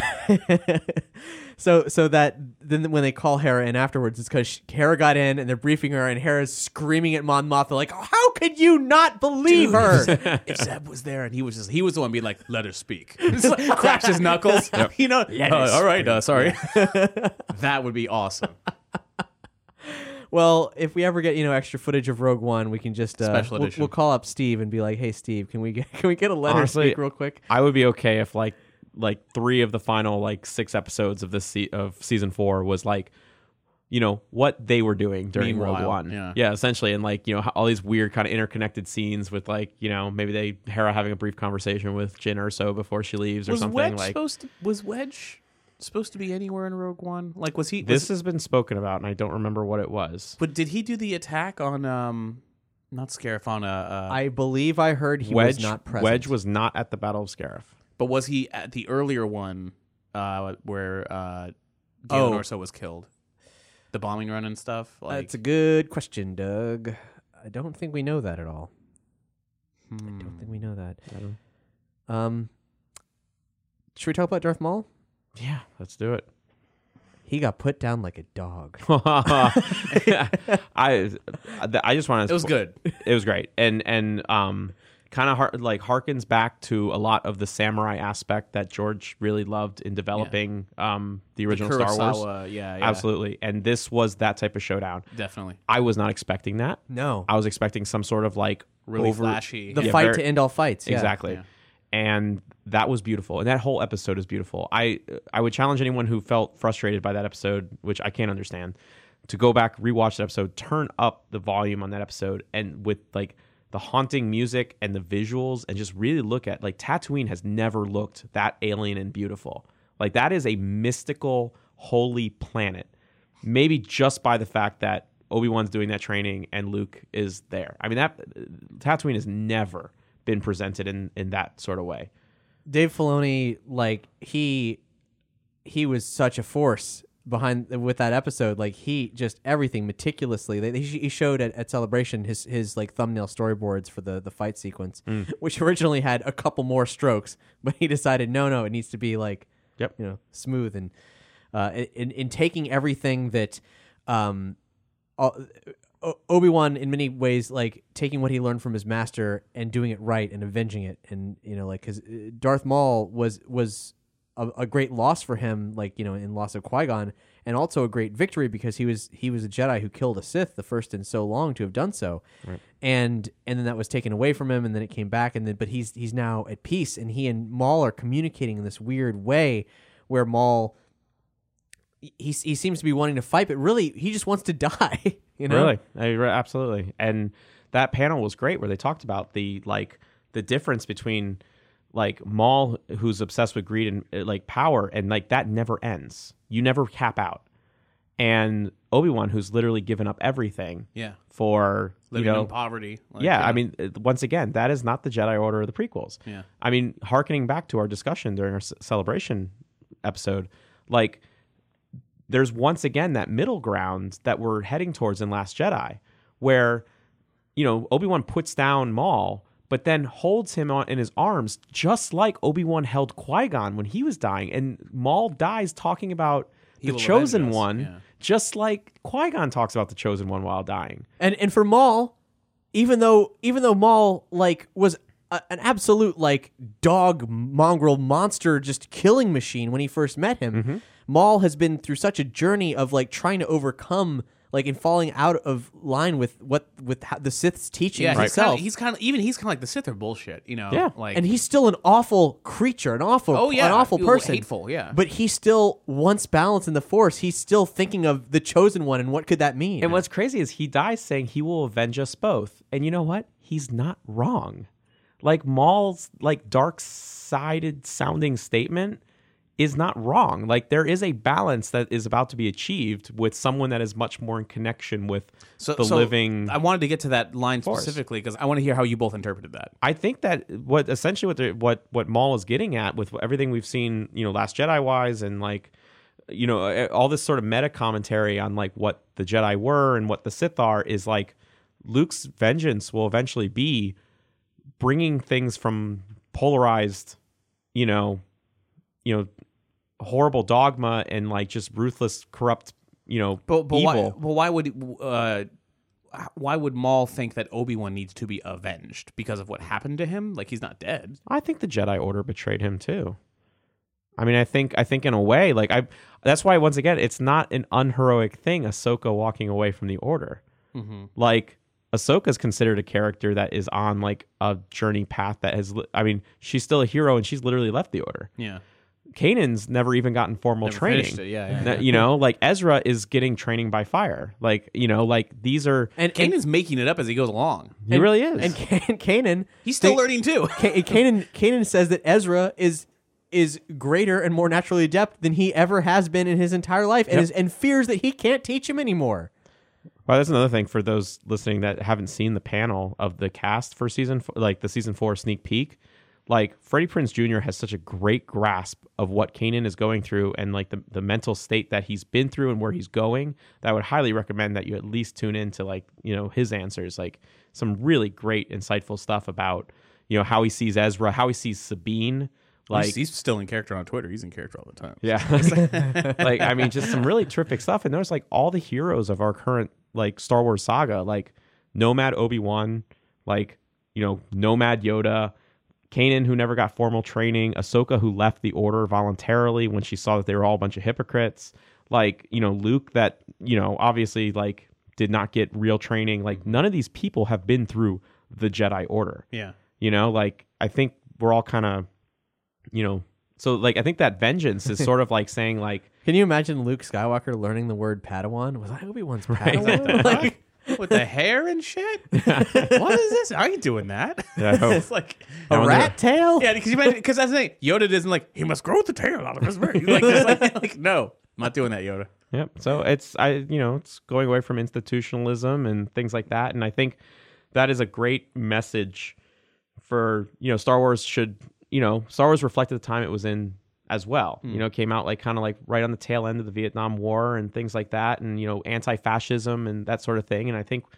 so that then when they call Hera in afterwards, it's because Hera got in and they're briefing her, and Hera's screaming at Mon Mothma like, oh, "How could you not believe her?" If Zeb was there and he was the one being like, let her speak. Just, like, cracks his knuckles. All right, sorry. That would be awesome. Well, if we ever get extra footage of Rogue One, we can just Special edition. we'll call up Steve and be like, "Hey, Steve, can we get a letter Honestly, speak real quick?" I would be okay if like 3 of the final 6 episodes of this of season 4 was like, what they were doing during Rogue Meanwhile, One. yeah. Essentially, and all these weird kind of interconnected scenes with maybe Hera having a brief conversation with Jyn Erso before she leaves or Was something. Wedge supposed to be anywhere in Rogue One? Like, was he? This has been spoken about, and I don't remember what it was. But did he do the attack on not Scarif on I believe I heard he Wedge was not present. Wedge was not at the Battle of Scarif. But was he at the earlier one where Galen Orso was killed? The bombing run and stuff? That's a good question, Doug. I don't think we know that at all. I don't think we know that. Should we talk about Darth Maul? Yeah, let's do it. He got put down like a dog. I just want to. It was good. It was great, and kind of harkens back to a lot of the samurai aspect that George really loved in developing the original Star Wars. Yeah, Absolutely, and this was that type of showdown. definitely. I was not expecting that. No. I was expecting some sort of Really flashy. The Yeah, fight very- to end all fights. Yeah. Exactly. Yeah. And that was beautiful. And that whole episode is beautiful. I would challenge anyone who felt frustrated by that episode, which I can't understand, to go back, rewatch that episode, turn up the volume on that episode, and with the haunting music and the visuals, and just really look at Tatooine has never looked that alien and beautiful. That is a mystical, holy planet. Maybe just by the fact that Obi-Wan's doing that training and Luke is there. I mean, that Tatooine has never been presented in that sort of way. Dave Filoni, he was such a force behind with that episode. He just everything meticulously. He showed at Celebration his thumbnail storyboards for the fight sequence, which originally had a couple more strokes, but he decided no, it needs to be smooth and in taking everything that Obi-Wan in many ways taking what he learned from his master and doing it right and avenging it, and because Darth Maul was a great loss for him, in loss of Qui-Gon, and also a great victory because he was a Jedi who killed a Sith, the first in so long to have done so, right. and then that was taken away from him, and then it came back, but he's now at peace, and he and Maul are communicating in this weird way where Maul he seems to be wanting to fight, but really he just wants to die. Really, absolutely. And that panel was great where they talked about the difference between like Maul, who's obsessed with greed and like power, and like that never ends. You never cap out. And Obi-Wan, who's literally given up everything Yeah. for Living in poverty. Like, yeah, I mean, once again, that is not the Jedi Order of the prequels. Yeah. I mean, hearkening back to our discussion during our celebration episode, like, there's once again that middle ground that we're heading towards in Last Jedi, where, you know, Obi-Wan puts down Maul, but then holds him in his arms, just like Obi-Wan held Qui-Gon when he was dying. And Maul dies talking about the will Chosen avenge us. One, Yeah. just like Qui-Gon talks about the Chosen One while dying. And for Maul, even though Maul like was an absolute like dog mongrel monster, just killing machine when he first met him, Maul has been through such a journey of like trying to overcome like and falling out of line with the Sith's teaching Yeah, himself. he's kind of like the Sith are bullshit, you know. Yeah. Like, and he's still an awful creature, an awful person, hateful, yeah. But he still wants balance in the Force. He's still thinking of the Chosen One and what could that mean? And what's crazy is he dies saying he will avenge us both. And you know what? He's not wrong. Like Maul's like dark-sided sounding statement is not wrong. Like there is a balance that is about to be achieved with someone that is much more in connection with the living. I wanted to get to that line Force. specifically because I want to hear how you both interpreted that. I think that what Maul is getting at with everything we've seen, you know, Last Jedi wise, and like, you know, all this sort of meta commentary on like what the Jedi were and what the Sith are, is like Luke's vengeance will eventually be bringing things from polarized, you know, horrible dogma and like just ruthless, corrupt, you know, But evil. why would Maul think that Obi-Wan needs to be avenged because of what happened to him? Like he's not dead. I think the Jedi Order betrayed him too. I mean, I think in a way, like that's why once again, it's not an unheroic thing. Ahsoka walking away from the Order, like Ahsoka is considered a character that is on like a journey path that has. I mean, she's still a hero and she's literally left the Order. Yeah. Kanan's never even gotten formal Never training. finished it, yeah. You know, like Ezra is getting training by fire. Like, you know, like these are. and Kanan's making it up as he goes along. He really is. And Kanan, He's still learning too. Kanan says that Ezra is greater and more naturally adept than he ever has been in his entire life, and fears that he can't teach him anymore. Well, that's another thing for those listening that haven't seen the panel of the cast for like the season 4 sneak peek. Like Freddie Prinze Jr. has such a great grasp of what Kanan is going through and like the mental state that he's been through and where he's going, that I would highly recommend that you at least tune into like, you know, his answers, like some really great insightful stuff about, you know, how he sees Ezra, how he sees Sabine. Like he's still in character on Twitter. He's in character all the time. yeah. Like, I mean, just some really terrific stuff. And there's like all the heroes of our current like Star Wars saga, like Nomad Obi-Wan, like, you know, Nomad Yoda, Kanan, who never got formal training, Ahsoka, who left the Order voluntarily when she saw that they were all a bunch of hypocrites, like, you know, Luke, that, you know, obviously like did not get real training. Like none of these people have been through the Jedi Order. Yeah. You know, like I think we're all kind of, you know, so like I think that vengeance is sort of like saying like, Can you imagine Luke Skywalker learning the word Padawan? Was I Obi-Wan's Padawan? Like, With the hair and shit? What is this? I ain't doing that. Yeah. It's like a rat tail? Yeah, because that's the thing. Yoda doesn't like, he must grow the tail out of his beard. Like, no, I'm not doing that, Yoda. Yep. So it's it's going away from institutionalism and things like that, and I think that is a great message for, you know, Star Wars should, you know, Star Wars reflected the time it was in as well. You know, it came out like kind of like right on the tail end of the Vietnam War and things like that, and, you know, anti-fascism and that sort of thing. And I think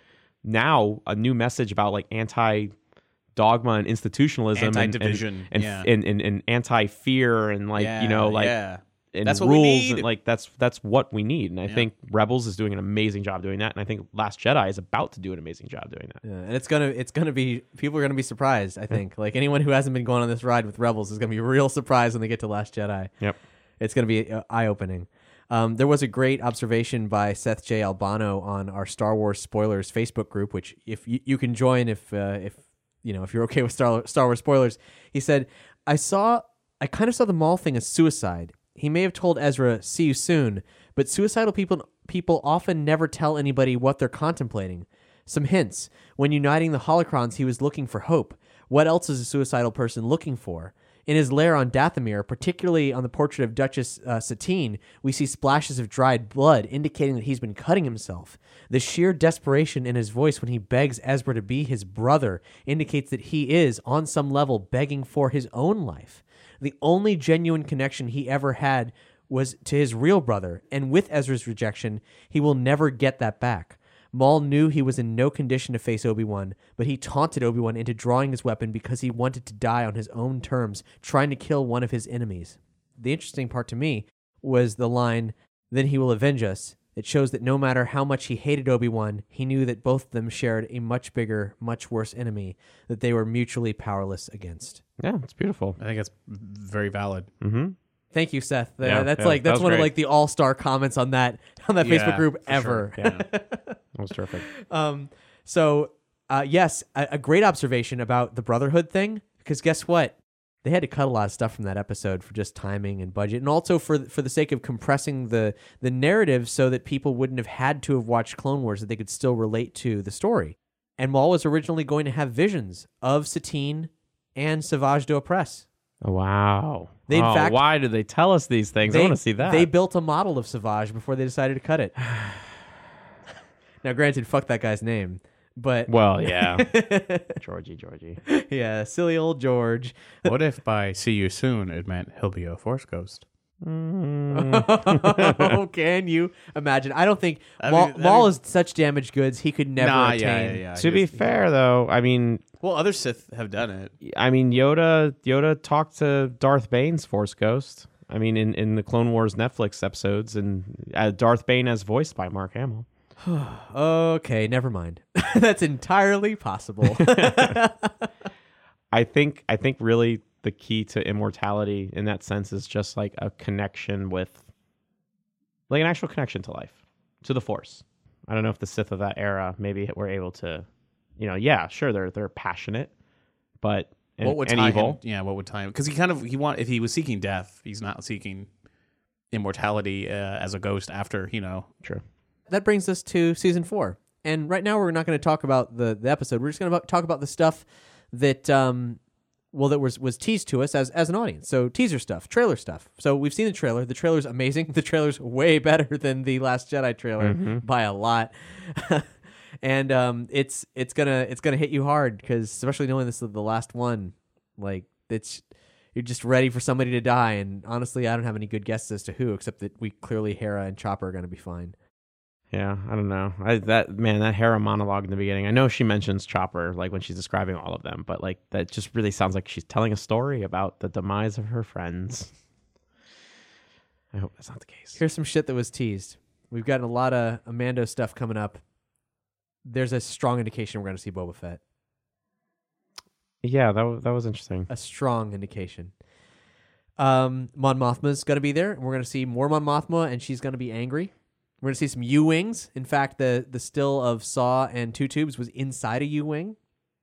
now a new message about like anti-dogma and institutionalism, Anti-division, and anti-fear and like, you know, like and that's what rules we need. and like that's what we need. And I think Rebels is doing an amazing job doing that, and I think Last Jedi is about to do an amazing job doing that. Yeah, and it's gonna be, people are gonna be surprised. I think like anyone who hasn't been going on this ride with Rebels is gonna be real surprised when they get to Last Jedi. Yep. It's gonna be eye opening. There was a great observation by Seth J. Albano on our Star Wars spoilers Facebook group, which if you can join if you know, if you're okay with Star Wars spoilers. He said, I kind of saw the Maul thing as suicide. He may have told Ezra, "See you soon," but suicidal people often never tell anybody what they're contemplating. Some hints. When uniting the holocrons, he was looking for hope. What else is a suicidal person looking for? In his lair on Dathomir, particularly on the portrait of Duchess Satine, we see splashes of dried blood indicating that he's been cutting himself. The sheer desperation in his voice when he begs Ezra to be his brother indicates that he is, on some level, begging for his own life. The only genuine connection he ever had was to his real brother, and with Ezra's rejection, he will never get that back. Maul knew he was in no condition to face Obi-Wan, but he taunted Obi-Wan into drawing his weapon because he wanted to die on his own terms, trying to kill one of his enemies. The interesting part to me was the line, "Then he will avenge us." It shows that no matter how much he hated Obi-Wan, he knew that both of them shared a much bigger, much worse enemy that they were mutually powerless against. Yeah, it's beautiful. I think that's very valid. Mm-hmm. Thank you, Seth. Yeah, that's that that's was one of great. like the all-star comments on that Yeah, Facebook group for ever. sure. Yeah. That was terrific. Yes, a great observation about the Brotherhood thing, because guess what? They had to cut a lot of stuff from that episode for just timing and budget, and also for the sake of compressing the narrative so that people wouldn't have had to have watched Clone Wars, that they could still relate to the story. And Maul was originally going to have visions of Satine and Savage d'Opress. Oh, wow. They, in fact, why did they tell us these things? I want to see that. They built a model of Savage before they decided to cut it. Now, granted, fuck that guy's name, but Well, yeah. Georgie. yeah, silly old George. What if by "see you soon" it meant he'll be a Force ghost? Oh, can you imagine? I don't think That'd Maul be- is such damaged goods he could never attain. Yeah. To be fair, though, I mean, Well, other Sith have done it. Yoda talked to Darth Bane's Force Ghost. I mean, in the Clone Wars Netflix episodes, and Darth Bane as voiced by Mark Hamill. Okay, never mind. That's entirely possible. I think really the key to immortality in that sense is just like a connection with, like an actual connection to life, to the Force. I don't know if the Sith of that era maybe were able to, yeah, sure, they're passionate, but What would and tie evil. him? Yeah, what would tie him? Because if he was seeking death, he's not seeking immortality as a ghost after. True. That brings us to season 4. And right now we're not going to talk about the episode. We're just going to talk about the stuff that that was teased to us as an audience. So teaser stuff, trailer stuff. So we've seen the trailer. The trailer's amazing. The trailer's way better than the Last Jedi trailer by a lot. And it's gonna hit you hard, because especially knowing this is the last one, like you're just ready for somebody to die. And honestly, I don't have any good guesses as to who, except that we clearly Hera and Chopper are going to be fine. Yeah, I don't know. That Hera monologue in the beginning. I know she mentions Chopper, like when she's describing all of them, but like that just really sounds like she's telling a story about the demise of her friends. I hope that's not the case. Here's some shit that was teased. We've got a lot of Mando stuff coming up. There's a strong indication we're going to see Boba Fett. Yeah, that was interesting. A strong indication. Mon Mothma's going to be there, and we're going to see more Mon Mothma, and she's going to be angry. We're going to see some U-Wings. In fact, the still of Saw and Two Tubes was inside a U-Wing.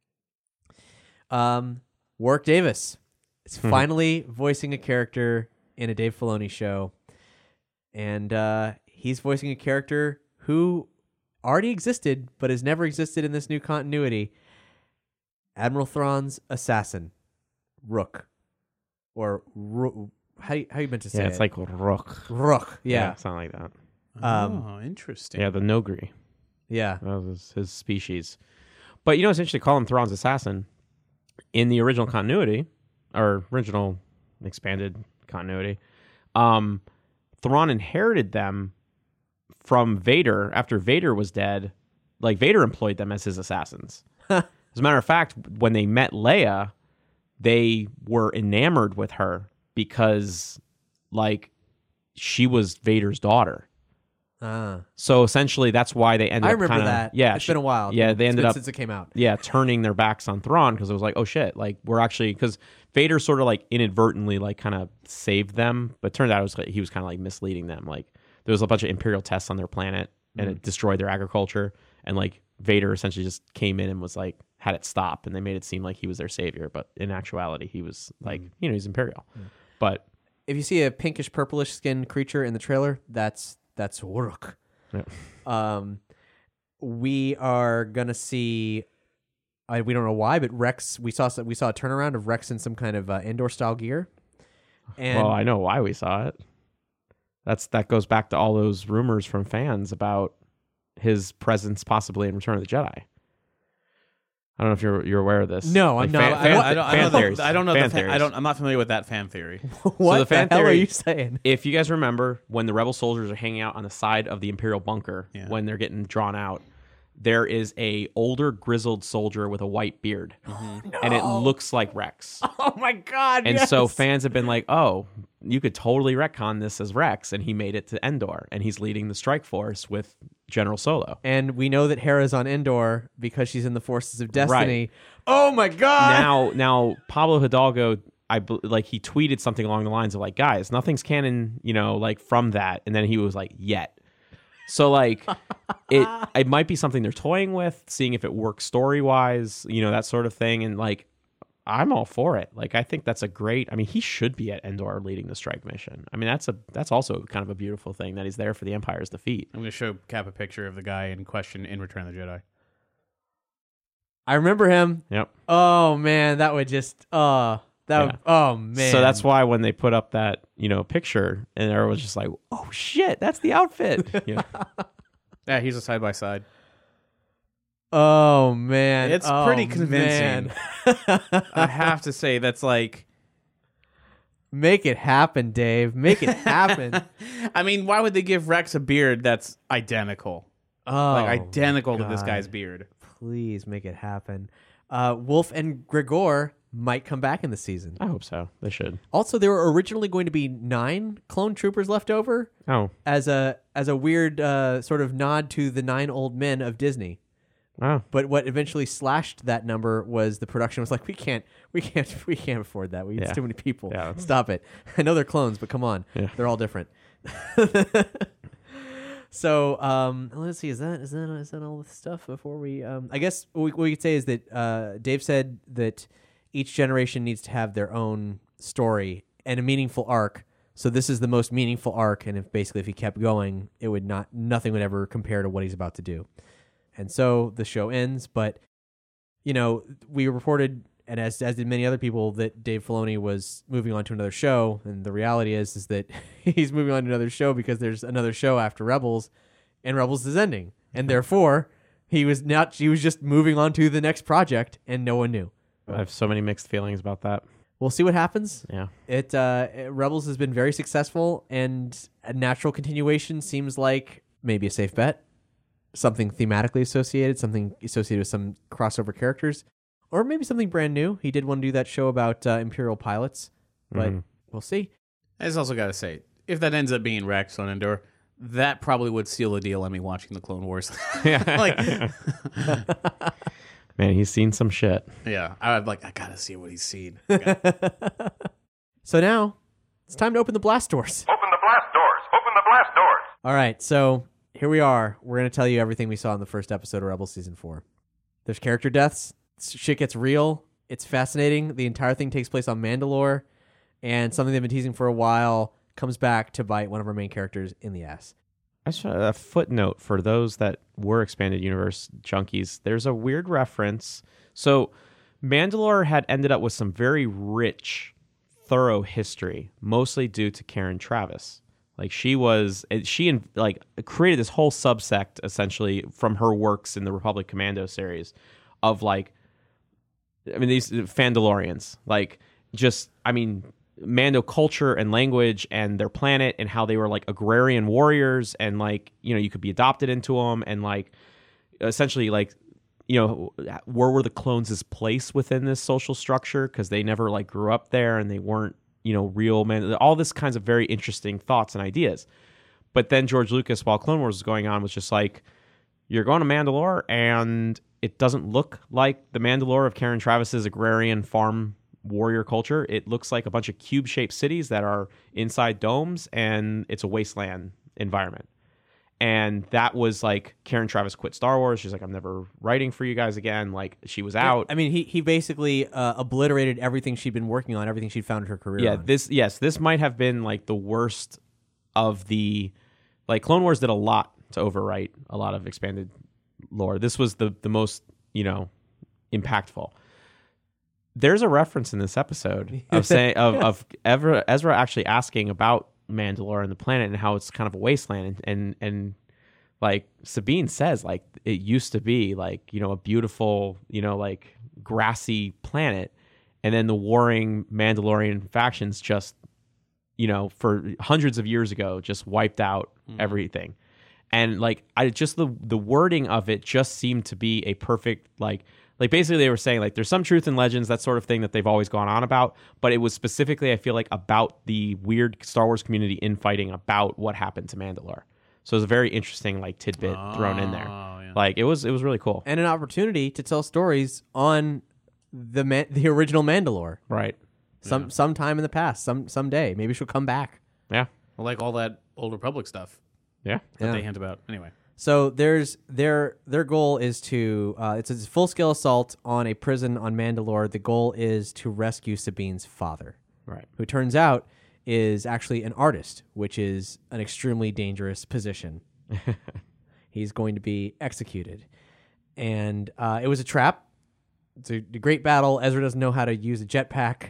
Warwick Davis is finally voicing a character in a Dave Filoni show. And he's voicing a character who already existed, but has never existed in this new continuity. Admiral Thrawn's assassin, Rook. Or how you meant to say it? Yeah, it's like Rook. Rook, yeah. It's not like that. Interesting. Yeah, the Nogri. Yeah. That was his species. But it's interesting to call him Thrawn's assassin. In the original continuity, or original expanded continuity, Thrawn inherited them from Vader after Vader was dead. Like, Vader employed them as his assassins. As a matter of fact, when they met Leia, they were enamored with her because, like, she was Vader's daughter. So essentially, that's why they ended up. I remember that. Yeah, it's been a while. Yeah, they ended up since it came out. Yeah, turning their backs on Thrawn because it was like, oh shit, like we're actually, because Vader sort of like inadvertently like kind of saved them, but it turned out he was kind of like misleading them. Like there was a bunch of Imperial tests on their planet, and it destroyed their agriculture, and like Vader essentially just came in and was like had it stop, and they made it seem like he was their savior, but in actuality, he was like he's Imperial. But if you see a pinkish purplish skinned creature in the trailer, that's Uruk. Yeah. We are gonna see We don't know why, but Rex. We saw a turnaround of Rex in some kind of indoor style gear. And Well, I know why we saw it. That goes back to all those rumors from fans about his presence possibly in Return of the Jedi. I don't know if you're aware of this. No, I'm not. I'm not familiar with that fan theory. What the fan the hell are theory- you saying? If you guys remember when the rebel soldiers are hanging out on the side of the Imperial bunker Yeah. when they're getting drawn out, there is a older grizzled soldier with a white beard, and it looks like Rex. Oh my God! And so fans have been like, "Oh, you could totally retcon this as Rex," and he made it to Endor, and he's leading the strike force with General Solo. And we know that Hera's on Endor because she's in the Forces of Destiny. Oh my God! Now Pablo Hidalgo, he tweeted something along the lines of like, "Guys, nothing's canon, like from that," and then he was like, "Yet." So like, it might be something they're toying with, seeing if it works story wise, that sort of thing, and like. I'm all for it. Like, I think that's a great. I mean, he should be at Endor leading the strike mission. I mean, that's also kind of a beautiful thing that he's there for the Empire's defeat. I'm going to show Cap a picture of the guy in question in Return of the Jedi. I remember him. Yep. Oh man, that would just. Oh man. So that's why when they put up that picture, and everyone was just like, "Oh shit, that's the outfit." Yeah, he's a side by side. Oh man, It's pretty convincing. I have to say that's like. Make it happen, Dave. Make it happen. I mean, why would they give Rex a beard that's identical? Oh, Identical to this God. guy's beard. Please make it happen. Wolf and Gregor might come back in the season. I hope so. They should. Also, there were originally going to be 9 clone troopers left over Oh, as a weird sort of nod to the 9 old men of Disney. wow. But what eventually slashed that number was the production was like, we can't afford that. It's Yeah. too many people. Yeah. Stop it. I know they're clones, but come on, Yeah. they're all different. So let's see. Is that all the stuff before we? I guess what we could say is that Dave said that each generation needs to have their own story and a meaningful arc. So this is the most meaningful arc, and if he kept going, nothing would ever compare to what he's about to do. And so the show ends, but we reported, and as did many other people, that Dave Filoni was moving on to another show. And the reality is that he's moving on to another show because there's another show after Rebels, and Rebels is ending, and therefore he was just moving on to the next project, and no one knew. I have so many mixed feelings about that. We'll see what happens. Yeah. Rebels has been very successful, and a natural continuation seems like maybe a safe bet. Something thematically associated, something associated with some crossover characters, or maybe something brand new. He did want to do that show about Imperial pilots, but we'll see. I just also got to say, if that ends up being Rex on Endor, that probably would seal the deal on me watching the Clone Wars. Man, he's seen some shit. Yeah, I gotta see what he's seen. So now it's time to open the blast doors. Open the blast doors! Open the blast doors! All right, so here we are. We're going to tell you everything we saw in the first episode of Rebels Season 4. There's character deaths. Shit gets real. It's fascinating. The entire thing takes place on Mandalore, and something they've been teasing for a while comes back to bite one of our main characters in the ass. I just a footnote for those that were expanded universe junkies. There's a weird reference. So Mandalore had ended up with some very rich, thorough history, mostly due to Karen Travis. Like she created this whole subsect essentially from her works in the Republic Commando series of these Fandalorians, Mando culture and language and their planet and how they were like agrarian warriors and you could be adopted into them and essentially where were the clones' place within this social structure because they never grew up there and they weren't real men, all this kinds of very interesting thoughts and ideas. But then George Lucas, while Clone Wars was going on, was just like, you're going to Mandalore and it doesn't look like the Mandalore of Karen Travis's agrarian farm warrior culture. It looks like a bunch of cube-shaped cities that are inside domes and it's a wasteland environment. And that was Karen Travis quit Star Wars. She's like, I'm never writing for you guys again. She was out. I mean, he basically obliterated everything she'd been working on, everything she'd founded her career on. This might have been the worst of the Clone Wars did a lot to overwrite a lot of expanded lore. This was the most impactful. There's a reference in this episode of saying of Ezra actually asking about Mandalore and the planet and how it's kind of a wasteland, and like Sabine says, like it used to be like, you know, a beautiful, you know, like grassy planet, and then the warring Mandalorian factions just, you know, for hundreds of years ago just wiped out everything. And like I just the wording of it just seemed to be a perfect like basically they were saying like there's some truth in legends, that sort of thing that they've always gone on about, but it was specifically, I feel like, about the weird Star Wars community infighting about what happened to Mandalore. So it was a very interesting like tidbit thrown in there. Yeah. Like it was really cool. And an opportunity to tell stories on the original Mandalore. Right. Sometime in the past, someday. Maybe she'll come back. Yeah. Well, like all that Old Republic stuff Yeah. that they hint about. Anyway. So there's their goal is to it's a full scale assault on a prison on Mandalore. The goal is to rescue Sabine's father, Right. who turns out is actually an artist, which is an extremely dangerous position. He's going to be executed, and it was a trap. It's a great battle. Ezra doesn't know how to use a jetpack,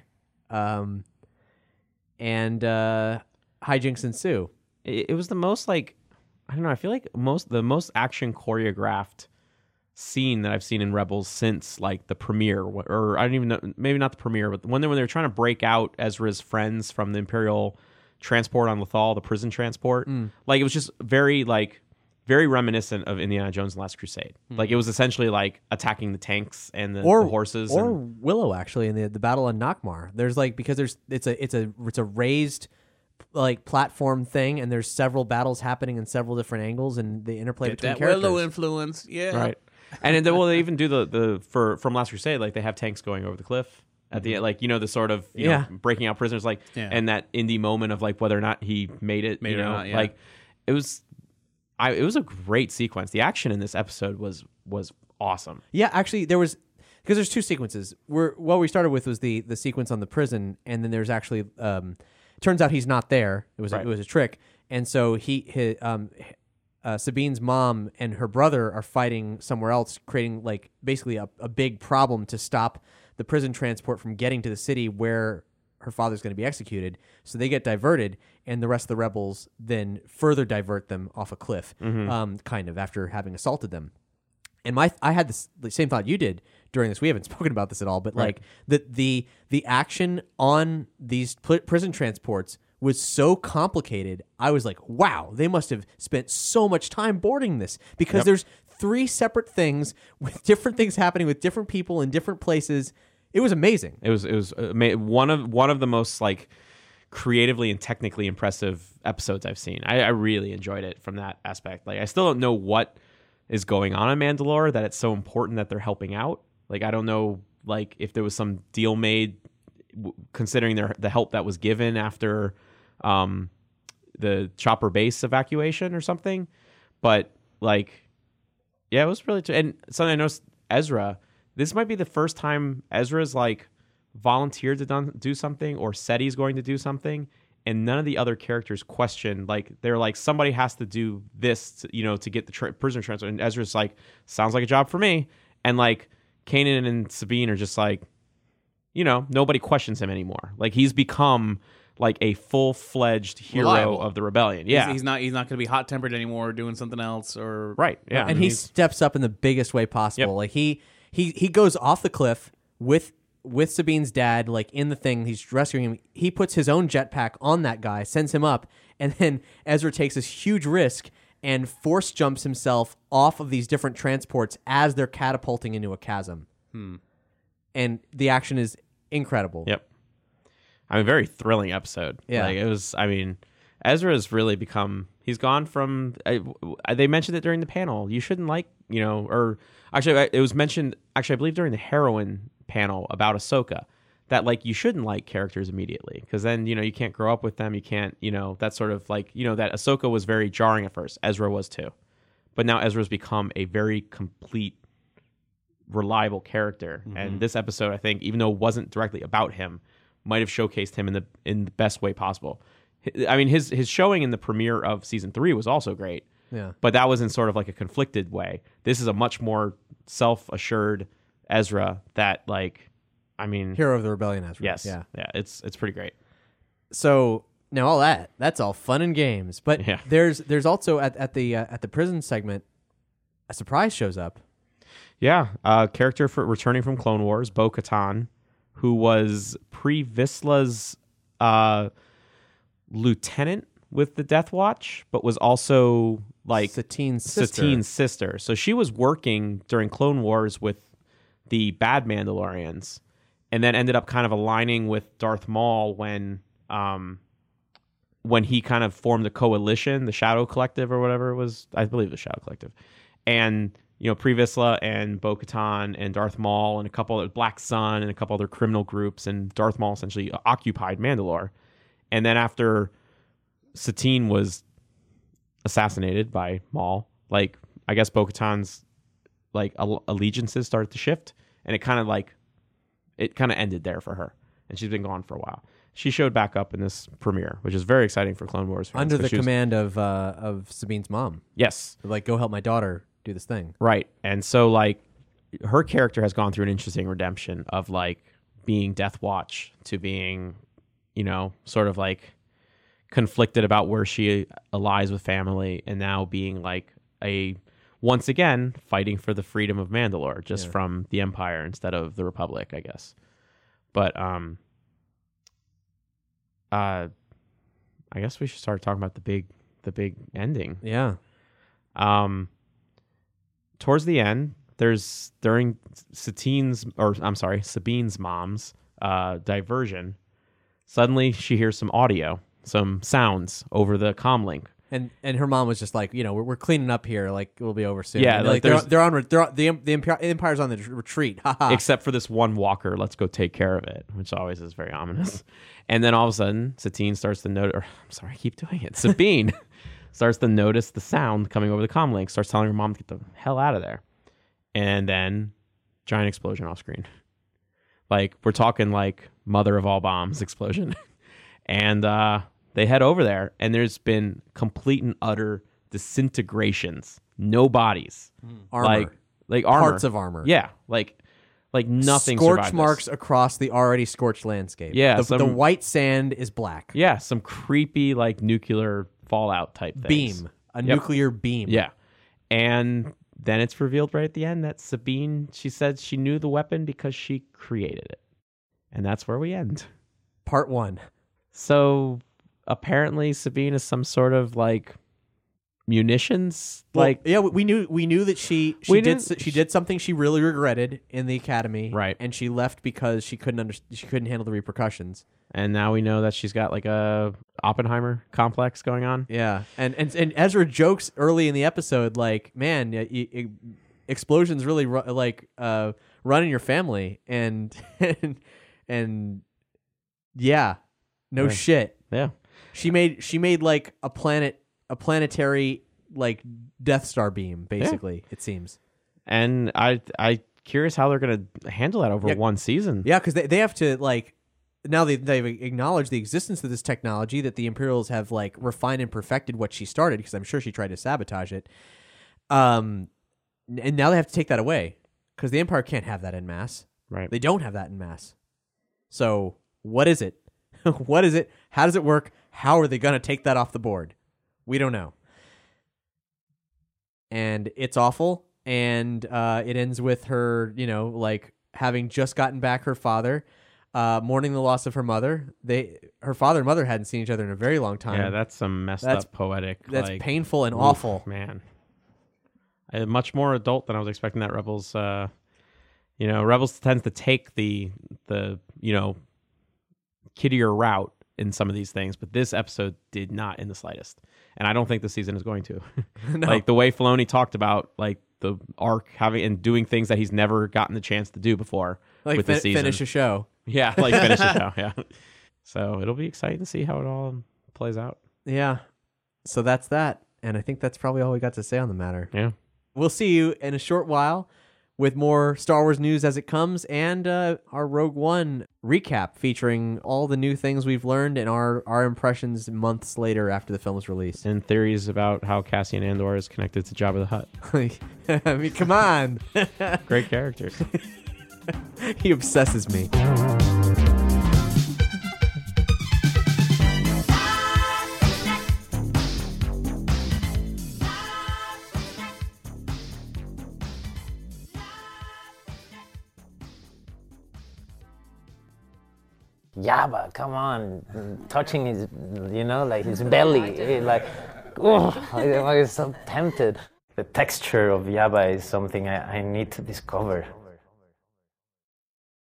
and hijinks ensue. It was the most like, I don't know, I feel like the most action choreographed scene that I've seen in Rebels since like the premiere, or I don't even know, maybe not the premiere, but when they were trying to break out Ezra's friends from the Imperial transport on Lothal, the prison transport. Like it was just very reminiscent of Indiana Jones and the Last Crusade. Like it was essentially like attacking the tanks and the horses, or Willow actually in the battle on Nakmar. There's like, because it's a raised like platform thing, and there's several battles happening in several different angles, and the interplay between That characters. Willow influence. Yeah. right. And then, well, they even do the from Last Crusade, like they have tanks going over the cliff at the end, like, you know, the sort of you know, breaking out prisoners, like, and that indie moment of like whether or not he made it or not, yeah. like it was a great sequence. The action in this episode was awesome. Yeah, actually, there was, because there's two sequences. What we started with was the sequence on the prison, and then there's actually turns out he's not there. It was a trick, and so Sabine's mom and her brother are fighting somewhere else, creating like basically a big problem to stop the prison transport from getting to the city where her father's going to be executed. So they get diverted, and the rest of the rebels then further divert them off a cliff, kind of after having assaulted them. And I had the same thought you did during this. We haven't spoken about this at all, but like the action on these prison transports was so complicated. I was like, wow, they must have spent so much time boarding this, because there's 3 separate things with different things happening with different people in different places. It was amazing. It was one of the most like creatively and technically impressive episodes I've seen. I really enjoyed it from that aspect. Like I still don't know what is going on in Mandalore that it's so important that they're helping out. Like I don't know, like if there was some deal made considering the help that was given after the Chopper base evacuation or something, but like yeah, it was really and something I noticed, Ezra, this might be the first time Ezra's like volunteered to do something or said he's going to do something, and none of the other characters questioned. Like they're like, somebody has to do this, to get the prisoner transfer. And Ezra's like, sounds like a job for me. And like Kanan and Sabine are just like, nobody questions him anymore. Like he's become like a full-fledged hero reliable of the rebellion. Yeah, he's not going to be hot-tempered anymore, doing something else or right. Yeah, and he steps up in the biggest way possible. Like he goes off the cliff with Sabine's dad, like in the thing. He's rescuing him. He puts his own jetpack on that guy, sends him up, and then Ezra takes this huge risk and force jumps himself off of these different transports as they're catapulting into a chasm. And the action is incredible. Yep. A very thrilling episode. Yeah. Like it was, Ezra has really become, he's gone from, they mentioned it during the panel. You shouldn't like, or actually it was mentioned, I believe during the Heroine panel about Ahsoka, that like you shouldn't like characters immediately, because then, you can't grow up with them. You can't, that sort of like, that Ahsoka was very jarring at first. Ezra was too. But now Ezra's become a very complete, reliable character. And this episode, I think, even though it wasn't directly about him, might have showcased him in the best way possible. I mean, his showing in the premiere of season 3 was also great. Yeah. But that was in sort of like a conflicted way. This is a much more self-assured Ezra that like, I mean, Hero of the Rebellion Ezra. yes, Yeah. it's pretty great. So now all that's all fun and games, but Yeah. there's also at the prison segment, a surprise shows up. Yeah, character for returning from Clone Wars, Bo-Katan, who was Pre Vizsla's lieutenant with the Death Watch, but was also like Satine's sister. Satine's sister. So she was working during Clone Wars with the bad Mandalorians, and then ended up kind of aligning with Darth Maul when he kind of formed the coalition, the Shadow Collective or whatever it was. I believe the Shadow Collective. And, you know, Pre Vizsla and Bo-Katan and Darth Maul and a couple of Black Sun and a couple other criminal groups, and Darth Maul essentially occupied Mandalore. And then after Satine was assassinated by Maul, like, I guess Bo-Katan's like allegiances started to shift, and it kind of ended there for her, and she's been gone for a while. She showed back up in this premiere, which is very exciting for Clone Wars fans. Under the command of Sabine's mom. Yes. Like, go help my daughter do this thing. Right. And so, like, her character has gone through an interesting redemption of, like, being Death Watch to being, you know, sort of, like, conflicted about where she lies with family, and now being, like, once again, fighting for the freedom of Mandalore, just from the Empire instead of the Republic, I guess. But, I guess we should start talking about the big ending. Yeah. Towards the end, during Sabine's mom's diversion, suddenly she hears some audio, some sounds over the comlink. And her mom was just like, you know, we're cleaning up here, like it'll be over soon. Yeah, And like the Empire's on the retreat. Haha. Except for this one walker, let's go take care of it, which always is very ominous. And then all of a sudden, Satine starts to notice, I keep doing it. Sabine starts to notice the sound coming over the comlink, starts telling her mom to get the hell out of there. And then, giant explosion off screen. Like, we're talking like mother of all bombs explosion. And they head over there, and there's been complete and utter disintegrations. No bodies. Armor. Like armor. Parts of armor. Yeah, like nothing Scorch survived marks this. across the already scorched landscape. Yeah, the white sand is black. Yeah, some creepy like nuclear fallout type things. Beam. Nuclear beam. Yeah. And then it's revealed right at the end that Sabine, she said she knew the weapon because she created it. And that's where we end. Part 1. So apparently Sabine is some sort of like munitions, Well, yeah, we knew that she did something she really regretted in the academy, Right. And she left because she couldn't handle the repercussions. And now we know that she's got like a Oppenheimer complex going on. Yeah, and Ezra jokes early in the episode like, "Man, explosions really run in your family," and yeah, no shit. Yeah. She made like a planetary like Death Star beam, basically. It seems. And I curious how they're gonna handle that over one season. Yeah, because they have to like. Now they've acknowledged the existence of this technology, that the Imperials have like refined and perfected what she started, because I'm sure she tried to sabotage it. And now they have to take that away because the Empire can't have that en masse. Right. They don't have that en masse. So what is it? What is it? How does it work? How are they going to take that off the board? We don't know. And it's awful. And it ends with her, like having just gotten back her father. Mourning the loss of her mother. Her father and mother hadn't seen each other in a very long time. Yeah, that's some messed up poetic. That's like, painful and awful. Man. Much more adult than I was expecting that Rebels. Rebels tends to take the kiddier route in some of these things, but this episode did not in the slightest. And I don't think the season is going to. No. Like the way Filoni talked about like the arc having and doing things that he's never gotten the chance to do before Like with the season. finish a show. Yeah, like finish the show. Yeah. So it'll be exciting to see how it all plays out. Yeah. So that's that. And I think that's probably all we got to say on the matter. Yeah. We'll see you in a short while with more Star Wars news as it comes, and our Rogue One recap featuring all the new things we've learned and our impressions months later after the film was released. And theories about how Cassian Andor is connected to Jabba the Hutt. I mean, come on. Great characters. He obsesses me. Yaba, come on, touching his, like his belly, like, oh, I was so tempted. The texture of Yaba is something I need to discover.